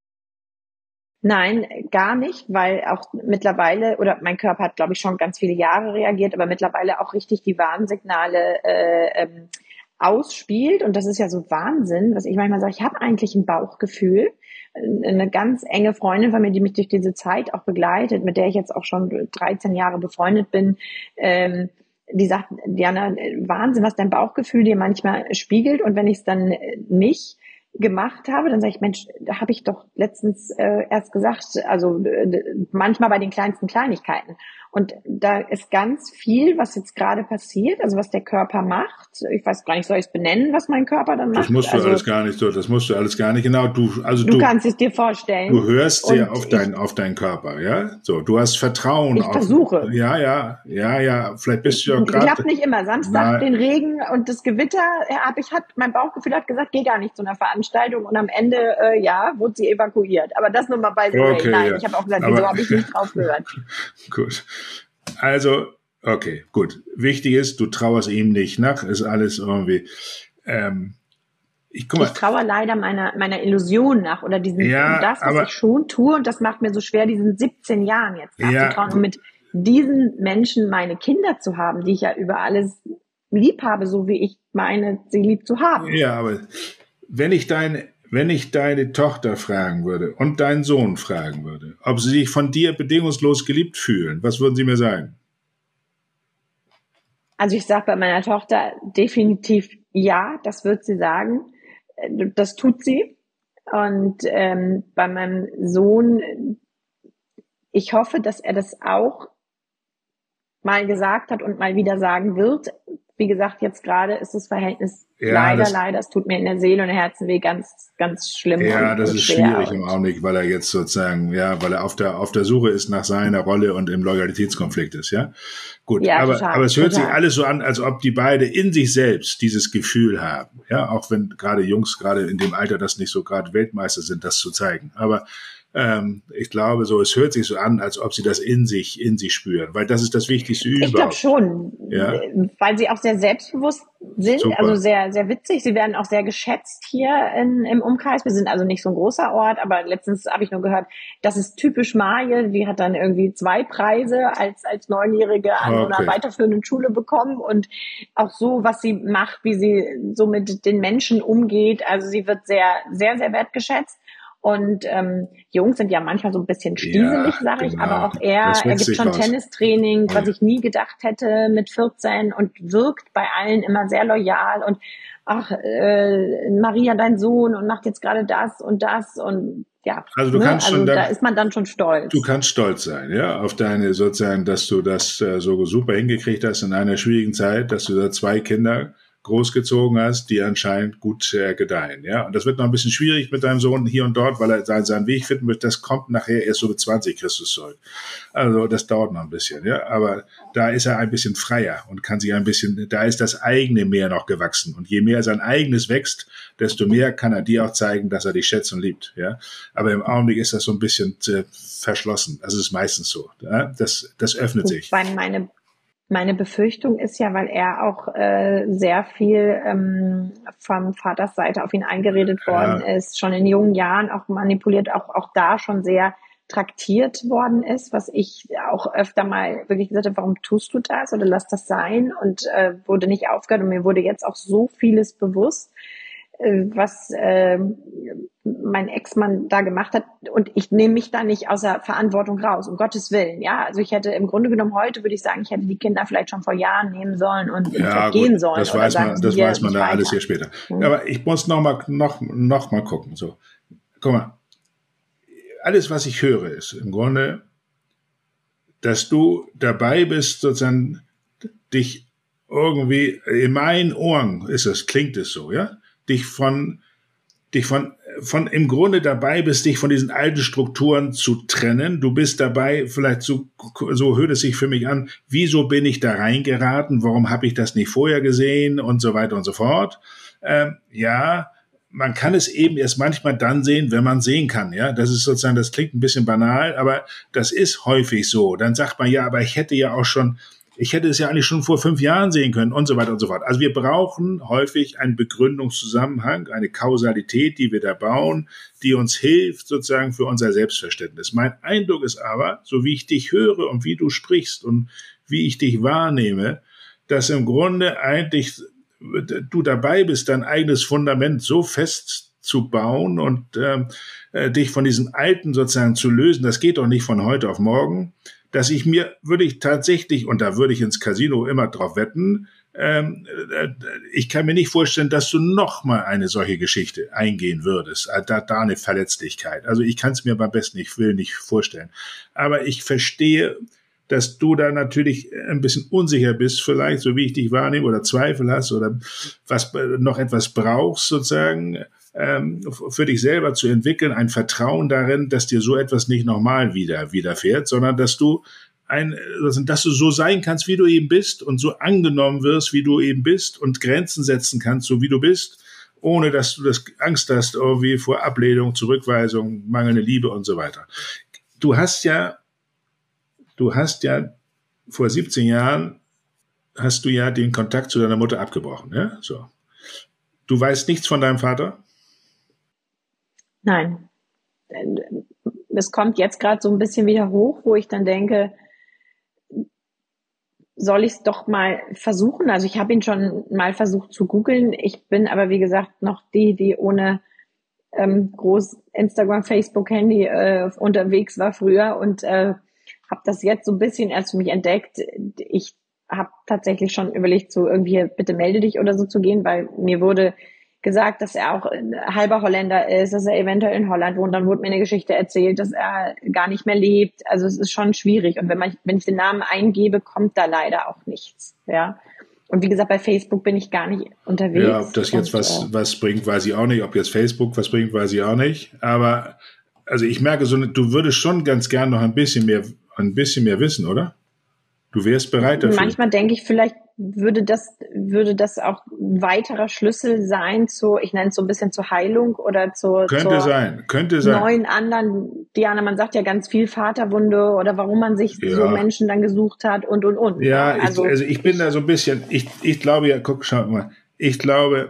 Nein, gar nicht, weil auch mittlerweile, oder mein Körper hat, glaube ich, schon ganz viele Jahre reagiert, aber mittlerweile auch richtig die Warnsignale ausspielt, und das ist ja so Wahnsinn, was ich manchmal sage, ich habe eigentlich ein Bauchgefühl. Eine ganz enge Freundin von mir, die mich durch diese Zeit auch begleitet, mit der ich jetzt auch schon 13 Jahre befreundet bin, die sagt, Diana, Wahnsinn, was dein Bauchgefühl dir manchmal spiegelt. Und wenn ich es dann nicht gemacht habe, dann sage ich, Mensch, da habe ich doch letztens erst gesagt, also manchmal bei den kleinsten Kleinigkeiten. Und da ist ganz viel, was jetzt gerade passiert, also was der Körper macht. Ich weiß gar nicht, soll ich es benennen, was mein Körper dann macht? Das musst du alles gar nicht so, das musst du alles gar nicht, genau. Du kannst es dir vorstellen. Du hörst sehr auf deinen Körper, ja? So, du hast Vertrauen ich versuche. Ja, vielleicht bist du ja gerade. Klappt nicht immer. Samstag den Regen und das Gewitter, mein Bauchgefühl hat gesagt, geh gar nicht zu einer Veranstaltung, und am Ende, wurde sie evakuiert. Aber das nur mal bei so. Okay, Nein, ja. Ich habe auch gesagt, wieso habe ich nicht drauf gehört? Gut. Also, okay, gut. Wichtig ist, du trauerst ihm nicht nach, ist alles irgendwie, ich traue leider meiner Illusion nach, oder das, was ich schon tue, und das macht mir so schwer, diesen 17 Jahren jetzt nachzutrauen, und mit diesen Menschen meine Kinder zu haben, die ich ja über alles lieb habe, so wie ich meine, sie lieb zu haben. Ja, aber wenn ich deine Tochter fragen würde und deinen Sohn fragen würde, ob sie sich von dir bedingungslos geliebt fühlen, was würden sie mir sagen? Also ich sage bei meiner Tochter definitiv ja, das wird sie sagen. Das tut sie. Und bei meinem Sohn, ich hoffe, dass er das auch mal gesagt hat und mal wieder sagen wird. Wie gesagt, jetzt gerade ist das Verhältnis leider, es tut mir in der Seele und im Herzen weh, ganz, ganz schlimm. Ja, das ist schwierig im Augenblick, weil er jetzt sozusagen, weil er auf der Suche ist nach seiner Rolle und im Loyalitätskonflikt ist, ja. Gut, ja, aber es hört sich alles so an, als ob die beide in sich selbst dieses Gefühl haben, ja, auch wenn gerade Jungs gerade in dem Alter das nicht so gerade Weltmeister sind, das zu zeigen. Aber ich glaube so, es hört sich so an, als ob sie das in sich spüren, weil das ist das Wichtigste überhaupt. Ich glaube schon, weil sie auch sehr selbstbewusst sind, Super. Also sehr, sehr witzig. Sie werden auch sehr geschätzt hier im Umkreis. Wir sind also nicht so ein großer Ort, aber letztens habe ich nur gehört, das ist typisch Maje. Die hat dann irgendwie 2 Preise als Neunjährige an so einer weiterführenden Schule bekommen, und auch so, was sie macht, wie sie so mit den Menschen umgeht. Also sie wird sehr, sehr, sehr wertgeschätzt. Und Jungs sind ja manchmal so ein bisschen stieselig, sage ich, aber auch er gibt schon Tennistraining, was ich nie gedacht hätte mit 14, und wirkt bei allen immer sehr loyal und Maria, dein Sohn, und macht jetzt gerade das und ja. Also da ist man dann schon stolz. Du kannst stolz sein, ja, auf deine sozusagen, dass du das so super hingekriegt hast in einer schwierigen Zeit, dass du da 2 Kinder großgezogen hast, die anscheinend gut gedeihen, ja. Und das wird noch ein bisschen schwierig mit deinem Sohn hier und dort, weil er seinen Weg finden wird. Das kommt nachher erst so mit 20 Christus zurück. Also das dauert noch ein bisschen, ja. Aber da ist er ein bisschen freier und kann sich da ist das eigene mehr noch gewachsen. Und je mehr sein eigenes wächst, desto mehr kann er dir auch zeigen, dass er dich schätzt und liebt, ja. Aber im Augenblick ist das so ein bisschen verschlossen. Das ist meistens so. Ja? Das öffnet sich. Meine Befürchtung ist ja, weil er auch sehr viel vom Vaters Seite auf ihn eingeredet worden ist, schon in jungen Jahren auch manipuliert, auch da schon sehr traktiert worden ist, was ich auch öfter mal wirklich gesagt habe, warum tust du das oder lass das sein, und wurde nicht aufgehört, und mir wurde jetzt auch so vieles bewusst, was mein Ex-Mann da gemacht hat, und ich nehme mich da nicht aus der Verantwortung raus, um Gottes Willen, ja, also ich hätte im Grunde genommen heute, würde ich sagen, ich hätte die Kinder vielleicht schon vor Jahren nehmen sollen und gehen sollen. Das weiß man da alles hier später. Aber ich muss noch mal gucken, so. Guck mal, alles, was ich höre, ist im Grunde, dass du dabei bist, sozusagen, dich irgendwie, in meinen Ohren klingt es so, ja, dich von im Grunde dabei bist, dich von diesen alten Strukturen zu trennen. Du bist dabei, vielleicht so hört es sich für mich an, wieso bin ich da reingeraten, warum habe ich das nicht vorher gesehen und so weiter und so fort. Man kann es eben erst manchmal dann sehen, wenn man sehen kann, ja. Das ist sozusagen, das klingt ein bisschen banal, aber das ist häufig so. Dann sagt man, ja, aber ich hätte es ja eigentlich schon vor 5 Jahren sehen können und so weiter und so fort. Also wir brauchen häufig einen Begründungszusammenhang, eine Kausalität, die wir da bauen, die uns hilft sozusagen für unser Selbstverständnis. Mein Eindruck ist aber, so wie ich dich höre und wie du sprichst und wie ich dich wahrnehme, dass im Grunde eigentlich du dabei bist, dein eigenes Fundament so fest zu bauen und dich von diesem Alten sozusagen zu lösen, das geht doch nicht von heute auf morgen, dass würde ich tatsächlich, und da würde ich ins Casino immer drauf wetten, ich kann mir nicht vorstellen, dass du noch mal eine solche Geschichte eingehen würdest. Da eine Verletzlichkeit. Also ich kann es mir beim besten nicht vorstellen. Aber ich verstehe, dass du da natürlich ein bisschen unsicher bist, vielleicht, so wie ich dich wahrnehme, oder Zweifel hast oder noch etwas brauchst, sozusagen, für dich selber zu entwickeln, ein Vertrauen darin, dass dir so etwas nicht nochmal widerfährt, sondern dass du so sein kannst, wie du eben bist und so angenommen wirst, wie du eben bist und Grenzen setzen kannst, so wie du bist, ohne dass du Angst hast irgendwie vor Ablehnung, Zurückweisung, mangelnde Liebe und so weiter. Du hast ja vor 17 Jahren hast du ja den Kontakt zu deiner Mutter abgebrochen, ja? So. Du weißt nichts von deinem Vater? Nein. Es kommt jetzt gerade so ein bisschen wieder hoch, wo ich dann denke, soll ich es doch mal versuchen? Also ich habe ihn schon mal versucht zu googeln. Ich bin aber, wie gesagt, noch die ohne groß Instagram, Facebook, Handy unterwegs war früher und habe das jetzt so ein bisschen erst für mich entdeckt. Ich habe tatsächlich schon überlegt, so irgendwie bitte melde dich oder so zu gehen, weil mir wurde gesagt, dass er auch halber Holländer ist, dass er eventuell in Holland wohnt. Dann wurde mir eine Geschichte erzählt, dass er gar nicht mehr lebt. Also es ist schon schwierig. Und wenn ich den Namen eingebe, kommt da leider auch nichts. Ja. Und wie gesagt, bei Facebook bin ich gar nicht unterwegs. Ja, ob das jetzt was bringt, weiß ich auch nicht. Ob jetzt Facebook was bringt, weiß ich auch nicht. Aber also ich merke so, du würdest schon ganz gern noch ein bisschen mehr wissen, oder? Du wärst bereit dafür. Manchmal denke ich, vielleicht würde das auch ein weiterer Schlüssel sein ich nenne es so ein bisschen zur Heilung oder könnte sein. Neuen anderen, Diana, man sagt ja ganz viel Vaterwunde oder warum man sich so Menschen dann gesucht hat und. Ja, ich bin da so ein bisschen, ich glaube ja, schau mal, ich glaube,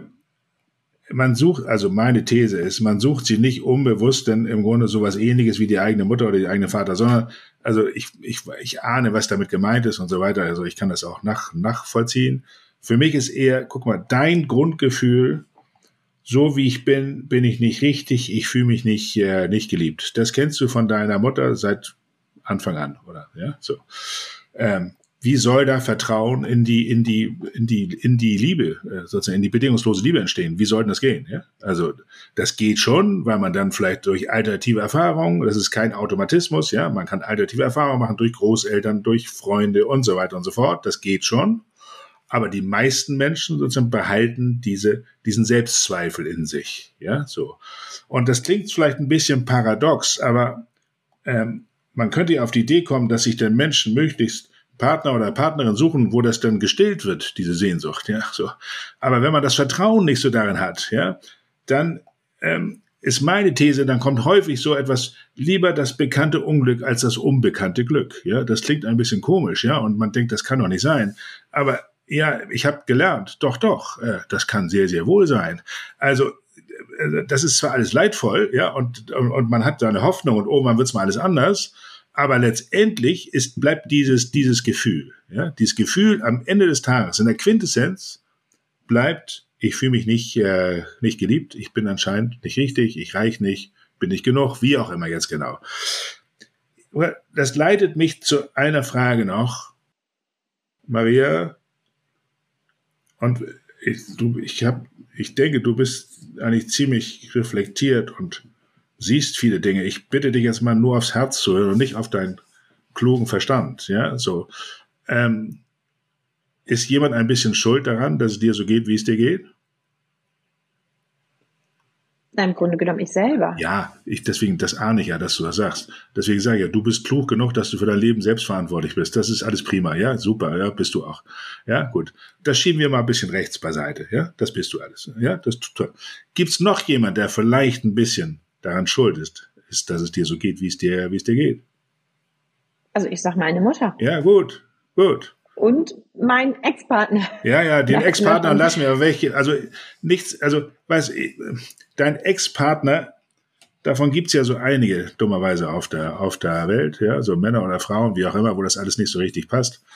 meine These ist, man sucht sie nicht unbewusst, denn im Grunde sowas Ähnliches wie die eigene Mutter oder die eigene Vater, sondern, also ich ahne, was damit gemeint ist und so weiter, also ich kann das auch nachvollziehen. Für mich ist eher, guck mal, dein Grundgefühl, so wie ich bin ich nicht richtig, ich fühle mich nicht geliebt. Das kennst du von deiner Mutter seit Anfang an, oder? Ja, so. Wie soll da Vertrauen in die Liebe, sozusagen in die bedingungslose Liebe entstehen? Wie soll denn das gehen? Ja? Also das geht schon, weil man dann vielleicht durch alternative Erfahrungen, das ist kein Automatismus, ja, man kann alternative Erfahrungen machen durch Großeltern, durch Freunde und so weiter und so fort. Das geht schon. Aber die meisten Menschen sozusagen behalten diesen Selbstzweifel in sich, ja, so. Und das klingt vielleicht ein bisschen paradox, aber man könnte ja auf die Idee kommen, dass sich der Menschen möglichst Partner oder Partnerin suchen, wo das dann gestillt wird, diese Sehnsucht, ja, so. Aber wenn man das Vertrauen nicht so darin hat, ja, dann ist meine These, dann kommt häufig so etwas, lieber das bekannte Unglück als das unbekannte Glück, ja. Das klingt ein bisschen komisch, ja, und man denkt, das kann doch nicht sein. Aber ja, ich habe gelernt, doch, das kann sehr, sehr wohl sein. Also das ist zwar alles leidvoll, ja, und man hat seine Hoffnung und irgendwann wird's mal alles anders. Aber letztendlich bleibt dieses Gefühl, ja, dieses Gefühl am Ende des Tages, in der Quintessenz bleibt, ich fühle mich nicht geliebt, ich bin anscheinend nicht richtig, ich reich nicht, bin nicht genug, wie auch immer jetzt genau. Das leitet mich zu einer Frage noch, Maria, und ich denke, du bist eigentlich ziemlich reflektiert und siehst viele Dinge. Ich bitte dich jetzt mal nur aufs Herz zu hören und nicht auf deinen klugen Verstand. Ja, so. Ist jemand ein bisschen schuld daran, dass es dir so geht, wie es dir geht? Nein, im Grunde genommen ich selber. Ja, deswegen, das ahne ich ja, dass du das sagst. Deswegen sage ich ja, du bist klug genug, dass du für dein Leben selbst verantwortlich bist. Das ist alles prima, ja, super, ja, bist du auch. Ja, gut. Das schieben wir mal ein bisschen rechts beiseite, ja, das bist du alles. Ja, das ist toll. Gibt's noch jemand, der vielleicht ein bisschen daran schuld ist, dass es dir so geht, wie es dir geht? Also ich sag meine Mutter. Ja, gut. Und mein Ex-Partner. Ja, den Ex-Partner lassen wir, dein Ex-Partner, davon gibt's ja so einige, dummerweise auf der Welt, ja, so Männer oder Frauen, wie auch immer, wo das alles nicht so richtig passt.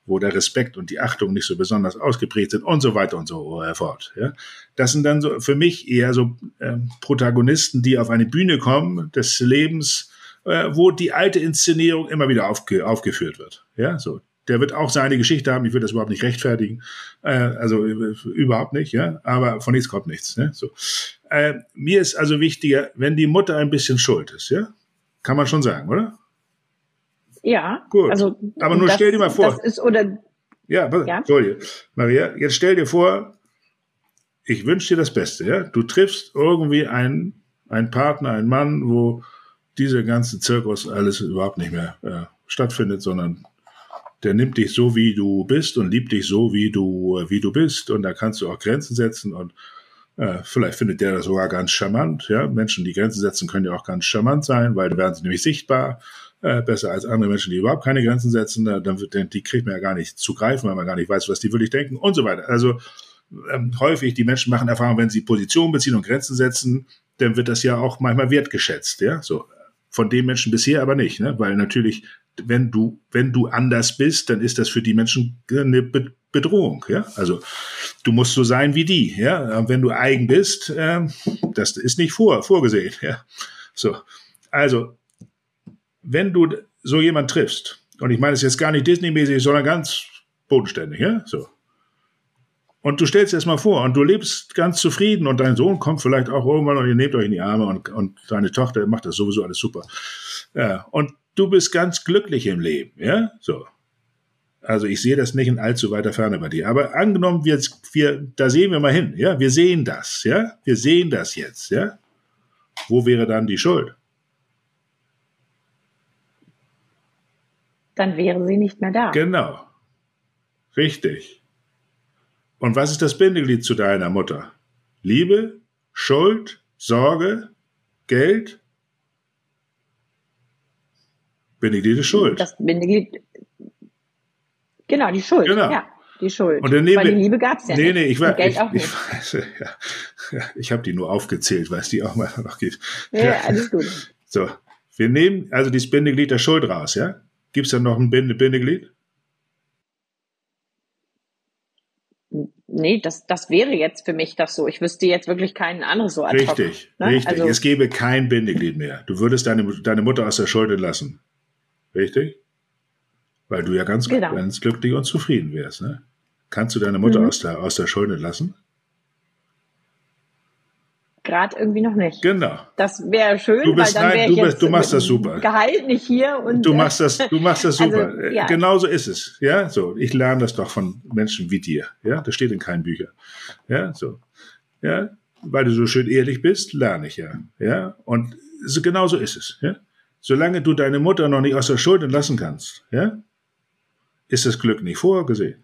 wo der Respekt und die Achtung nicht so besonders ausgeprägt sind und so weiter und so fort. Ja? Das sind dann so für mich eher so Protagonisten, die auf eine Bühne kommen des Lebens, wo die alte Inszenierung immer wieder aufgeführt wird. Ja, so. Der wird auch seine Geschichte haben. Ich will das überhaupt nicht rechtfertigen. Überhaupt nicht. Ja, aber von nichts kommt nichts. Ne? So. Mir ist also wichtiger, wenn die Mutter ein bisschen schuld ist. Ja, kann man schon sagen, oder? Ja. Gut. Also, aber nur stell dir mal vor. Das ist, oder, ja. Sorry, Maria, jetzt stell dir vor, ich wünsche dir das Beste. Ja, du triffst irgendwie einen Partner, einen Mann, wo dieser ganze Zirkus alles überhaupt nicht mehr stattfindet, sondern der nimmt dich so, wie du bist und liebt dich so, wie du bist. Und da kannst du auch Grenzen setzen und vielleicht findet der das sogar ganz charmant. Ja? Menschen, die Grenzen setzen, können ja auch ganz charmant sein, weil da werden sie nämlich sichtbar. Besser als andere Menschen, die überhaupt keine Grenzen setzen. Die kriegt man ja gar nicht zu greifen, weil man gar nicht weiß, was die wirklich denken und so weiter. Also häufig, die Menschen machen Erfahrungen, wenn sie Positionen beziehen und Grenzen setzen, dann wird das ja auch manchmal wertgeschätzt. Ja, so. Von den Menschen bisher aber nicht, ne? Weil natürlich, wenn du anders bist, dann ist das für die Menschen eine Bedrohung, ja. Also du musst so sein wie die, ja. Wenn du eigen bist, das ist nicht vorgesehen, ja. So, also wenn du so jemand triffst, und ich meine es jetzt gar nicht Disney-mäßig, sondern ganz bodenständig, ja, so. Und du stellst dir das mal vor und du lebst ganz zufrieden und dein Sohn kommt vielleicht auch irgendwann und ihr nehmt euch in die Arme und deine Tochter macht das sowieso alles super. Ja, und du bist ganz glücklich im Leben, ja, so. Also ich sehe das nicht in allzu weiter Ferne bei dir. Aber angenommen, da sehen wir mal hin, ja, wir sehen das, ja, wir sehen das jetzt, ja. Wo wäre dann die Schuld? Dann wäre sie nicht mehr da. Genau. Richtig. Und was ist das Bindeglied zu deiner Mutter? Liebe, Schuld, Sorge, Geld? Bindeglied ist Schuld. Das Bindeglied, genau, die Schuld. Genau. Ja, die Schuld. Und dann weil die Liebe gab es ja nicht. Nee, ich weiß. Geld auch nicht. Ich habe die nur aufgezählt, weil es die auch mal noch gibt. Ja, alles gut. So, wir nehmen also das Bindeglied der Schuld raus, ja? Gibt es da noch ein Bindeglied? Nee, das wäre jetzt für mich das so. Ich wüsste jetzt wirklich keinen anderen so ad hoc. Richtig, Ne? richtig. Also, es gäbe kein Bindeglied mehr. Du würdest deine Mutter aus der Schuld entlassen. Richtig? Weil du ja ganz glücklich und zufrieden wärst. Ne? Kannst du deine Mutter aus der Schuld entlassen? Gerade irgendwie noch nicht. Genau. Das wäre schön, weil dann wäre ich jetzt du machst das super. Gehalt nicht hier. Und, du machst das super. Also, ja. Genauso ist es. Ja, so. Ich lerne das doch von Menschen wie dir. Ja, das steht in keinen Büchern. Ja, so. Ja, weil du so schön ehrlich bist, lerne ich ja. Ja, und genauso ist es. Ja, solange du deine Mutter noch nicht aus der Schuld entlassen kannst, ja, ist das Glück nicht vorgesehen.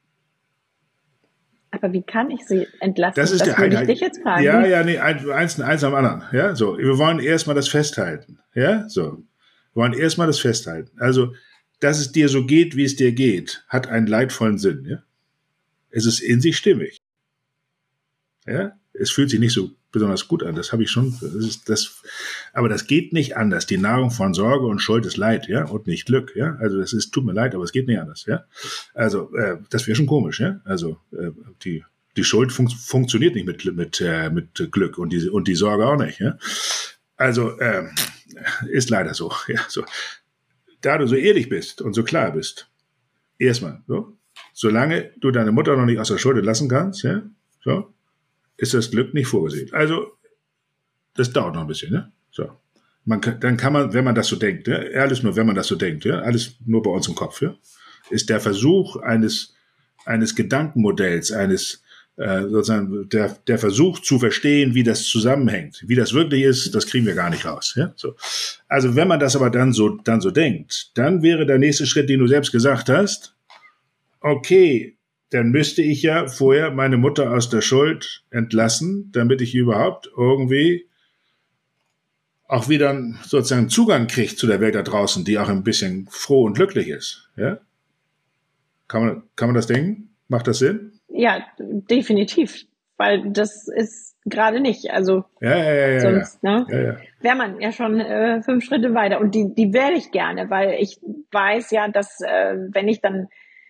Aber wie kann ich sie entlassen? Das würde ich dich jetzt fragen. Ja, nee, eins am anderen. Ja, so. Wir wollen erstmal das festhalten. Ja, so. Wir wollen erstmal das festhalten. Also, dass es dir so geht, wie es dir geht, hat einen leidvollen Sinn. Ja? Es ist in sich stimmig. Ja, es fühlt sich nicht so besonders gut an. Das habe ich schon. Aber das geht nicht anders. Die Nahrung von Sorge und Schuld ist Leid, ja, und nicht Glück, ja. Also tut mir leid, aber es geht nicht anders, ja. Also das wäre schon komisch, ja. Also die Schuld funktioniert nicht mit Glück und die Sorge auch nicht, ja. Also ist leider so, ja. So, da du so ehrlich bist und so klar bist, erstmal, so, solange du deine Mutter noch nicht aus der Schuld entlassen kannst, ja, so, ist das Glück nicht vorgesehen. Also, das dauert noch ein bisschen, ne? So. Dann kann man, wenn man das so denkt, ja, alles nur, wenn man das so denkt, ja, alles nur bei uns im Kopf, ja, ist der Versuch eines Gedankenmodells, sozusagen der Versuch zu verstehen, wie das zusammenhängt, wie das wirklich ist, das kriegen wir gar nicht raus, ja, so. Also, wenn man das aber dann so denkt, dann wäre der nächste Schritt, den du selbst gesagt hast, okay, dann müsste ich ja vorher meine Mutter aus der Schuld entlassen, damit ich überhaupt irgendwie auch wieder sozusagen Zugang kriege zu der Welt da draußen, die auch ein bisschen froh und glücklich ist. Ja? Kann man das denken? Macht das Sinn? Ja, definitiv. Weil das ist gerade nicht. Also sonst ne, wäre man ja schon 5 Schritte weiter. Und die werde ich gerne, weil ich weiß ja, dass wenn ich dann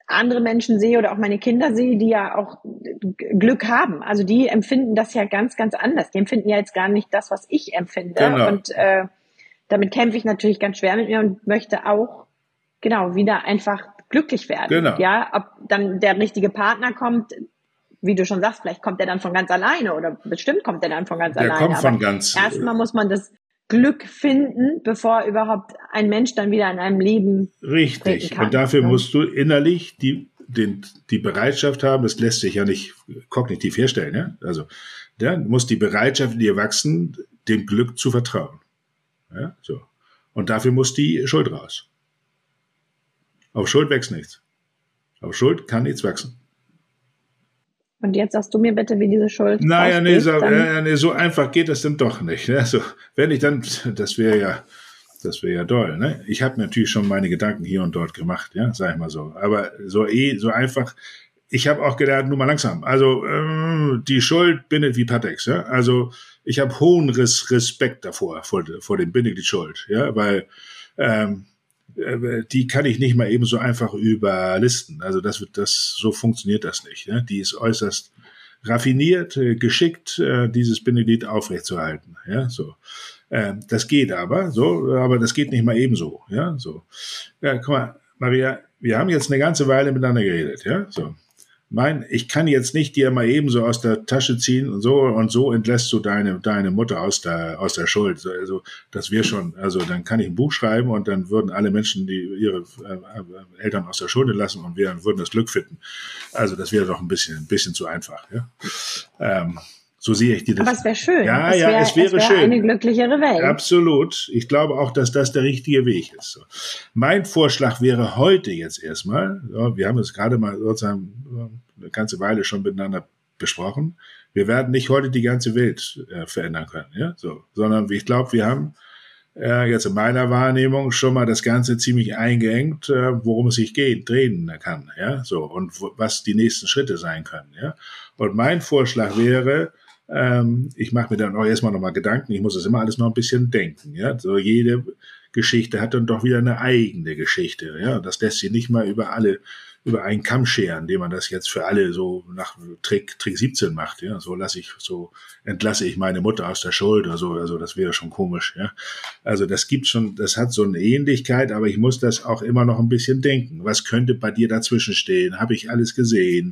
andere Menschen sehe oder auch meine Kinder sehe, die ja auch Glück haben. Also die empfinden das ja ganz, ganz anders. Die empfinden ja jetzt gar nicht das, was ich empfinde. Genau. Und damit kämpfe ich natürlich ganz schwer mit mir und möchte auch wieder einfach glücklich werden. Genau. Ja, ob dann der richtige Partner kommt, wie du schon sagst, vielleicht kommt er dann von ganz alleine oder bestimmt kommt er dann von ganz alleine. Kommt von ganz. Erstmal muss man das Glück finden, bevor überhaupt ein Mensch dann wieder in einem Leben richtig kann. Und dafür musst du innerlich die Bereitschaft haben, das lässt sich ja nicht kognitiv herstellen, ja? Also du musst die Bereitschaft in dir wachsen, dem Glück zu vertrauen. Ja? So. Und dafür muss die Schuld raus. Auf Schuld wächst nichts. Auf Schuld kann nichts wachsen. Und jetzt sagst du mir bitte, wie diese Schuld so einfach geht das dann doch nicht. Ne? So, wenn ich dann, das wäre ja doll. Ne? Ich habe natürlich schon meine Gedanken hier und dort gemacht, ja, sag ich mal so. Aber so einfach. Ich habe auch gelernt, nur mal langsam. Also die Schuld bindet wie Patex. Ja? Also ich habe hohen Respekt davor vor dem Bindeglied Schuld, ja, weil die kann ich nicht mal eben so einfach überlisten. Also so funktioniert das nicht. Ne? Die ist äußerst raffiniert, geschickt, dieses Bindeglied aufrechtzuerhalten. Ja, so. Das geht aber das geht nicht mal ebenso. Ja, so. Ja, guck mal, Maria, wir haben jetzt eine ganze Weile miteinander geredet. Ja, so. Ich kann jetzt nicht dir mal eben so aus der Tasche ziehen und so entlässt du deine Mutter aus der Schuld. Also, das wäre schon, also dann kann ich ein Buch schreiben und dann würden alle Menschen, die ihre Eltern aus der Schuld entlassen und wir würden das Glück finden. Also, das wäre doch ein bisschen zu einfach, ja. So sehe ich das. Aber es wäre schön. Ja, es wäre schön. Eine glücklichere Welt. Absolut. Ich glaube auch, dass das der richtige Weg ist. So. Mein Vorschlag wäre heute jetzt erstmal, wir haben es gerade mal sozusagen eine ganze Weile schon miteinander besprochen, wir werden nicht heute die ganze Welt verändern können, ja, so, sondern ich glaube, wir haben jetzt in meiner Wahrnehmung schon mal das Ganze ziemlich eingeengt, worum es sich drehen kann, ja, so, und was die nächsten Schritte sein können, ja. Und mein Vorschlag wäre, ich mache mir dann auch erstmal nochmal Gedanken, ich muss das immer alles noch ein bisschen denken, ja, so jede Geschichte hat dann doch wieder eine eigene Geschichte, ja, das lässt sich nicht mal über einen Kamm scheren, indem man das jetzt für alle so nach Trick 17 macht, ja, so entlasse ich meine Mutter aus der Schuld oder so, also das wäre schon komisch, ja. Also das hat so eine Ähnlichkeit, aber ich muss das auch immer noch ein bisschen denken. Was könnte bei dir dazwischen stehen? Habe ich alles gesehen?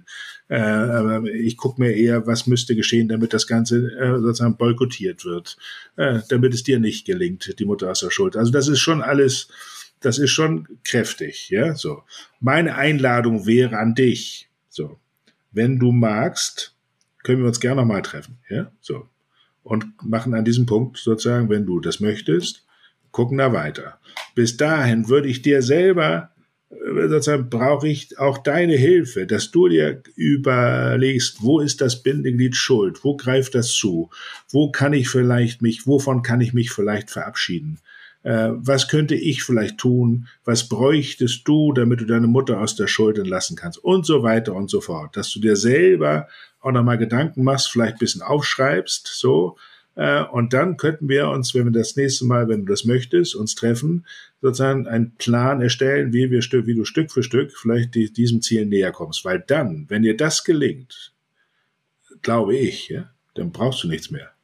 Ich gucke mir eher, was müsste geschehen, damit das Ganze sozusagen boykottiert wird, damit es dir nicht gelingt, die Mutter aus der Schuld. Also das ist schon alles, das ist schon kräftig, ja, so. Meine Einladung wäre an dich, so. Wenn du magst, können wir uns gerne nochmal treffen, ja, so. Und machen an diesem Punkt sozusagen, wenn du das möchtest, gucken da weiter. Bis dahin würde ich dir selber, sozusagen brauche ich auch deine Hilfe, dass du dir überlegst, wo ist das Bindeglied Schuld, wo greift das zu, wovon kann ich mich vielleicht verabschieden. Was könnte ich vielleicht tun? Was bräuchtest du, damit du deine Mutter aus der Schuld entlassen kannst? Und so weiter und so fort. Dass du dir selber auch nochmal Gedanken machst, vielleicht ein bisschen aufschreibst, so. Und dann könnten wir uns, wenn wir das nächste Mal, wenn du das möchtest, uns treffen, sozusagen einen Plan erstellen, wie du Stück für Stück vielleicht diesem Ziel näher kommst. Weil dann, wenn dir das gelingt, glaube ich, ja, dann brauchst du nichts mehr.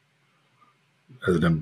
Also dann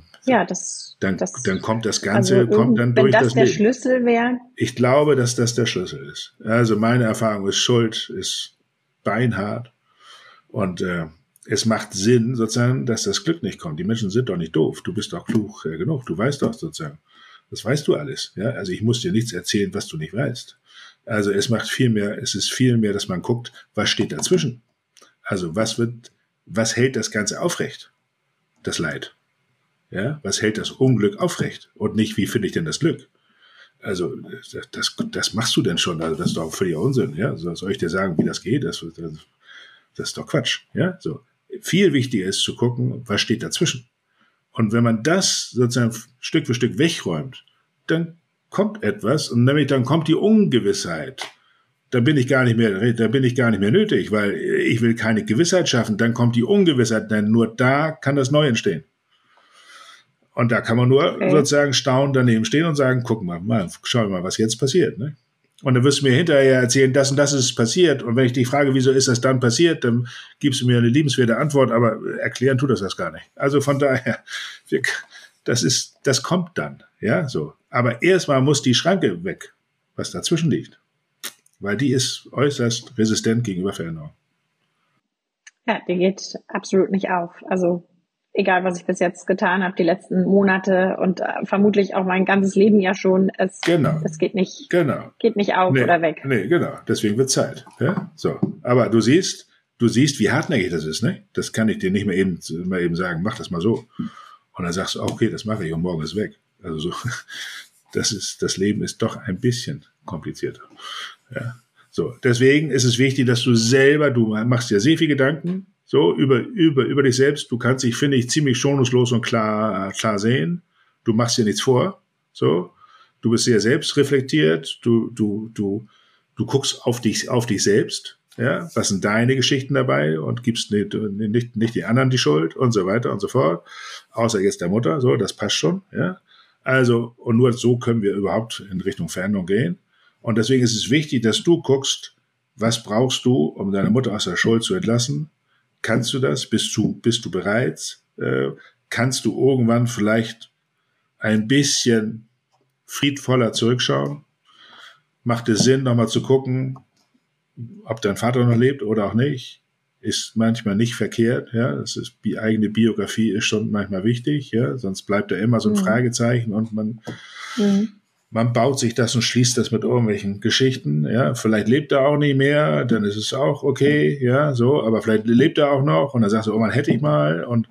kommt das Ganze, also kommt dann durch das Leben. Wenn das der Schlüssel wäre? Ich glaube, dass das der Schlüssel ist. Also meine Erfahrung ist, Schuld ist beinhart und es macht Sinn sozusagen, dass das Glück nicht kommt. Die Menschen sind doch nicht doof. Du bist doch klug genug. Du weißt doch sozusagen. Das weißt du alles. Ja? Also ich muss dir nichts erzählen, was du nicht weißt. Also es ist viel mehr, dass man guckt, was steht dazwischen. Also was hält das Ganze aufrecht? Das Leid. Ja, was hält das Unglück aufrecht? Und nicht, wie finde ich denn das Glück? Also, das machst du denn schon. Also, das ist doch völliger Unsinn. Ja, soll ich dir sagen, wie das geht? Das ist doch Quatsch. Ja, so. Viel wichtiger ist zu gucken, was steht dazwischen. Und wenn man das sozusagen Stück für Stück wegräumt, dann kommt etwas und nämlich dann kommt die Ungewissheit. Da bin ich gar nicht mehr nötig, weil ich will keine Gewissheit schaffen. Dann kommt die Ungewissheit, denn nur da kann das neu entstehen. Und da kann man nur sozusagen staunend daneben stehen und sagen, guck mal, schauen wir mal, was jetzt passiert. Ne? Und dann wirst du mir hinterher erzählen, das und das ist passiert. Und wenn ich dich frage, wieso ist das dann passiert, dann gibst du mir eine liebenswerte Antwort, aber erklären tut das gar nicht. Also von daher, das kommt dann, ja, so. Aber erstmal muss die Schranke weg, was dazwischen liegt. Weil die ist äußerst resistent gegenüber Veränderung. Ja, die geht absolut nicht auf. Also egal, was ich bis jetzt getan habe, die letzten Monate und vermutlich auch mein ganzes Leben ja schon, es geht nicht auf oder weg. Nee, genau. Deswegen wird Zeit. Ja? So. Aber du siehst, wie hartnäckig das ist, ne? Das kann ich dir nicht mehr eben sagen, mach das mal so. Und dann sagst du, okay, das mache ich und morgen ist weg. Also so, das Leben ist doch ein bisschen komplizierter. Ja. So. Deswegen ist es wichtig, dass du machst dir sehr viel Gedanken, so, über dich selbst. Du kannst dich, finde ich, ziemlich schonungslos und klar sehen. Du machst dir nichts vor. So. Du bist sehr selbstreflektiert. Du guckst auf dich selbst. Ja. Was sind deine Geschichten dabei? Und gibst nicht die anderen die Schuld und so weiter und so fort. Außer jetzt der Mutter. So, das passt schon. Ja. Also, und nur so können wir überhaupt in Richtung Veränderung gehen. Und deswegen ist es wichtig, dass du guckst, was brauchst du, um deine Mutter aus der Schuld zu entlassen? Kannst du das? Bist du bereit? Kannst du irgendwann vielleicht ein bisschen friedvoller zurückschauen? Macht es Sinn, nochmal zu gucken, ob dein Vater noch lebt oder auch nicht? Ist manchmal nicht verkehrt. Ja, die eigene Biografie ist schon manchmal wichtig. Ja, sonst bleibt da immer so ein Fragezeichen und man baut sich das und schließt das mit irgendwelchen Geschichten, ja, vielleicht lebt er auch nicht mehr, dann ist es auch okay, ja, so, aber vielleicht lebt er auch noch und dann sagst du, oh man, hätte ich mal und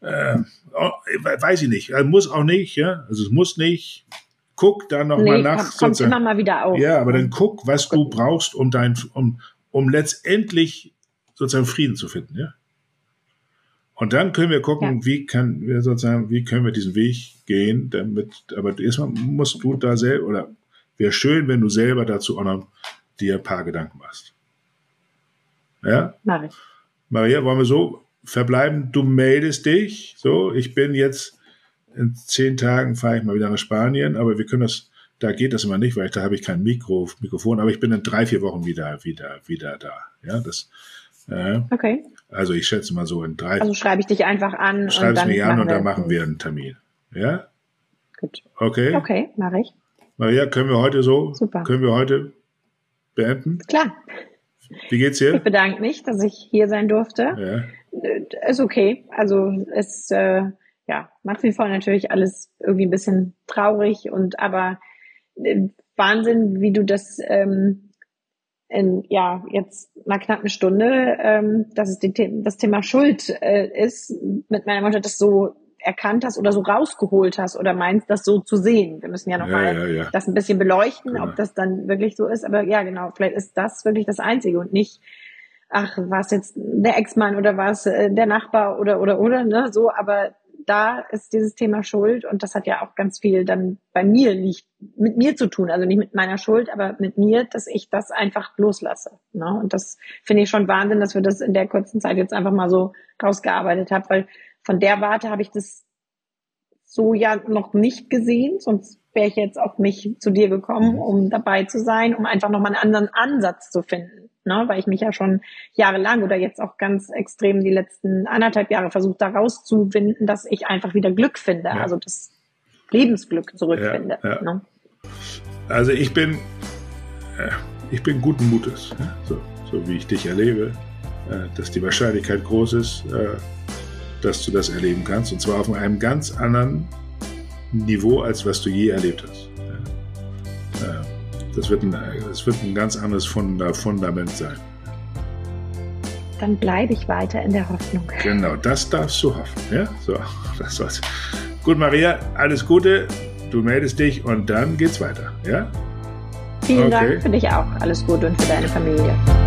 weiß ich nicht, muss auch nicht, ja, also es muss nicht, guck da nochmal nach. Kommt immer mal wieder auf. Ja, aber dann guck, was du brauchst, um letztendlich sozusagen Frieden zu finden, ja. Und dann können wir gucken, wie können wir diesen Weg gehen, aber erstmal musst du da selber, oder wäre schön, wenn du selber dazu auch noch dir ein paar Gedanken machst. Ja? Mach ich. Maria, wollen wir so verbleiben? Du meldest dich, so, ich bin jetzt in 10 Tagen fahre ich mal wieder nach Spanien, aber da geht das immer nicht, weil da habe ich kein Mikrofon, aber ich bin in 3-4 Wochen wieder da. Ja, okay. Also ich schätze mal so in 3. Also schreibe ich dich einfach an. Schreib es mir an und dann machen wir einen Termin. Ja? Gut. Okay. Okay, mache ich. Maria, können wir heute Super. Beenden? Klar. Wie geht's dir? Ich bedanke mich, dass ich hier sein durfte. Ja. Ist okay. Also es nach wie vor natürlich alles irgendwie ein bisschen traurig aber Wahnsinn, wie du das jetzt nach knapp eine Stunde, dass es das Thema Schuld ist, mit meiner Mutter das so erkannt hast oder so rausgeholt hast oder meinst, das so zu sehen. Wir müssen ja nochmal das ein bisschen beleuchten, genau. Ob das dann wirklich so ist. Aber ja, genau, vielleicht ist das wirklich das Einzige und nicht, war es jetzt der Ex-Mann oder war es der Nachbar oder, ne, so. Aber da ist dieses Thema Schuld und das hat ja auch ganz viel dann bei mir nicht mit mir zu tun, also nicht mit meiner Schuld, aber mit mir, dass ich das einfach loslasse. Ne? Und das finde ich schon Wahnsinn, dass wir das in der kurzen Zeit jetzt einfach mal so rausgearbeitet haben, weil von der Warte habe ich das so ja noch nicht gesehen, sonst wäre ich jetzt auf mich zu dir gekommen, um dabei zu sein, um einfach nochmal einen anderen Ansatz zu finden. Ne, weil ich mich ja schon jahrelang oder jetzt auch ganz extrem die letzten 1,5 Jahre versucht, da rauszufinden, dass ich einfach wieder Glück finde, also das Lebensglück zurückfinde. Ja. Ne? Also ich bin guten Mutes, so wie ich dich erlebe, dass die Wahrscheinlichkeit groß ist, dass du das erleben kannst, und zwar auf einem ganz anderen Niveau, als was du je erlebt hast. Das wird ein ganz anderes Fundament sein. Dann bleibe ich weiter in der Hoffnung. Genau, das darfst du hoffen. Ja? So, das war's. Gut, Maria, alles Gute. Du meldest dich und dann geht's weiter. Ja? Vielen Dank für dich auch. Alles Gute und für deine Familie.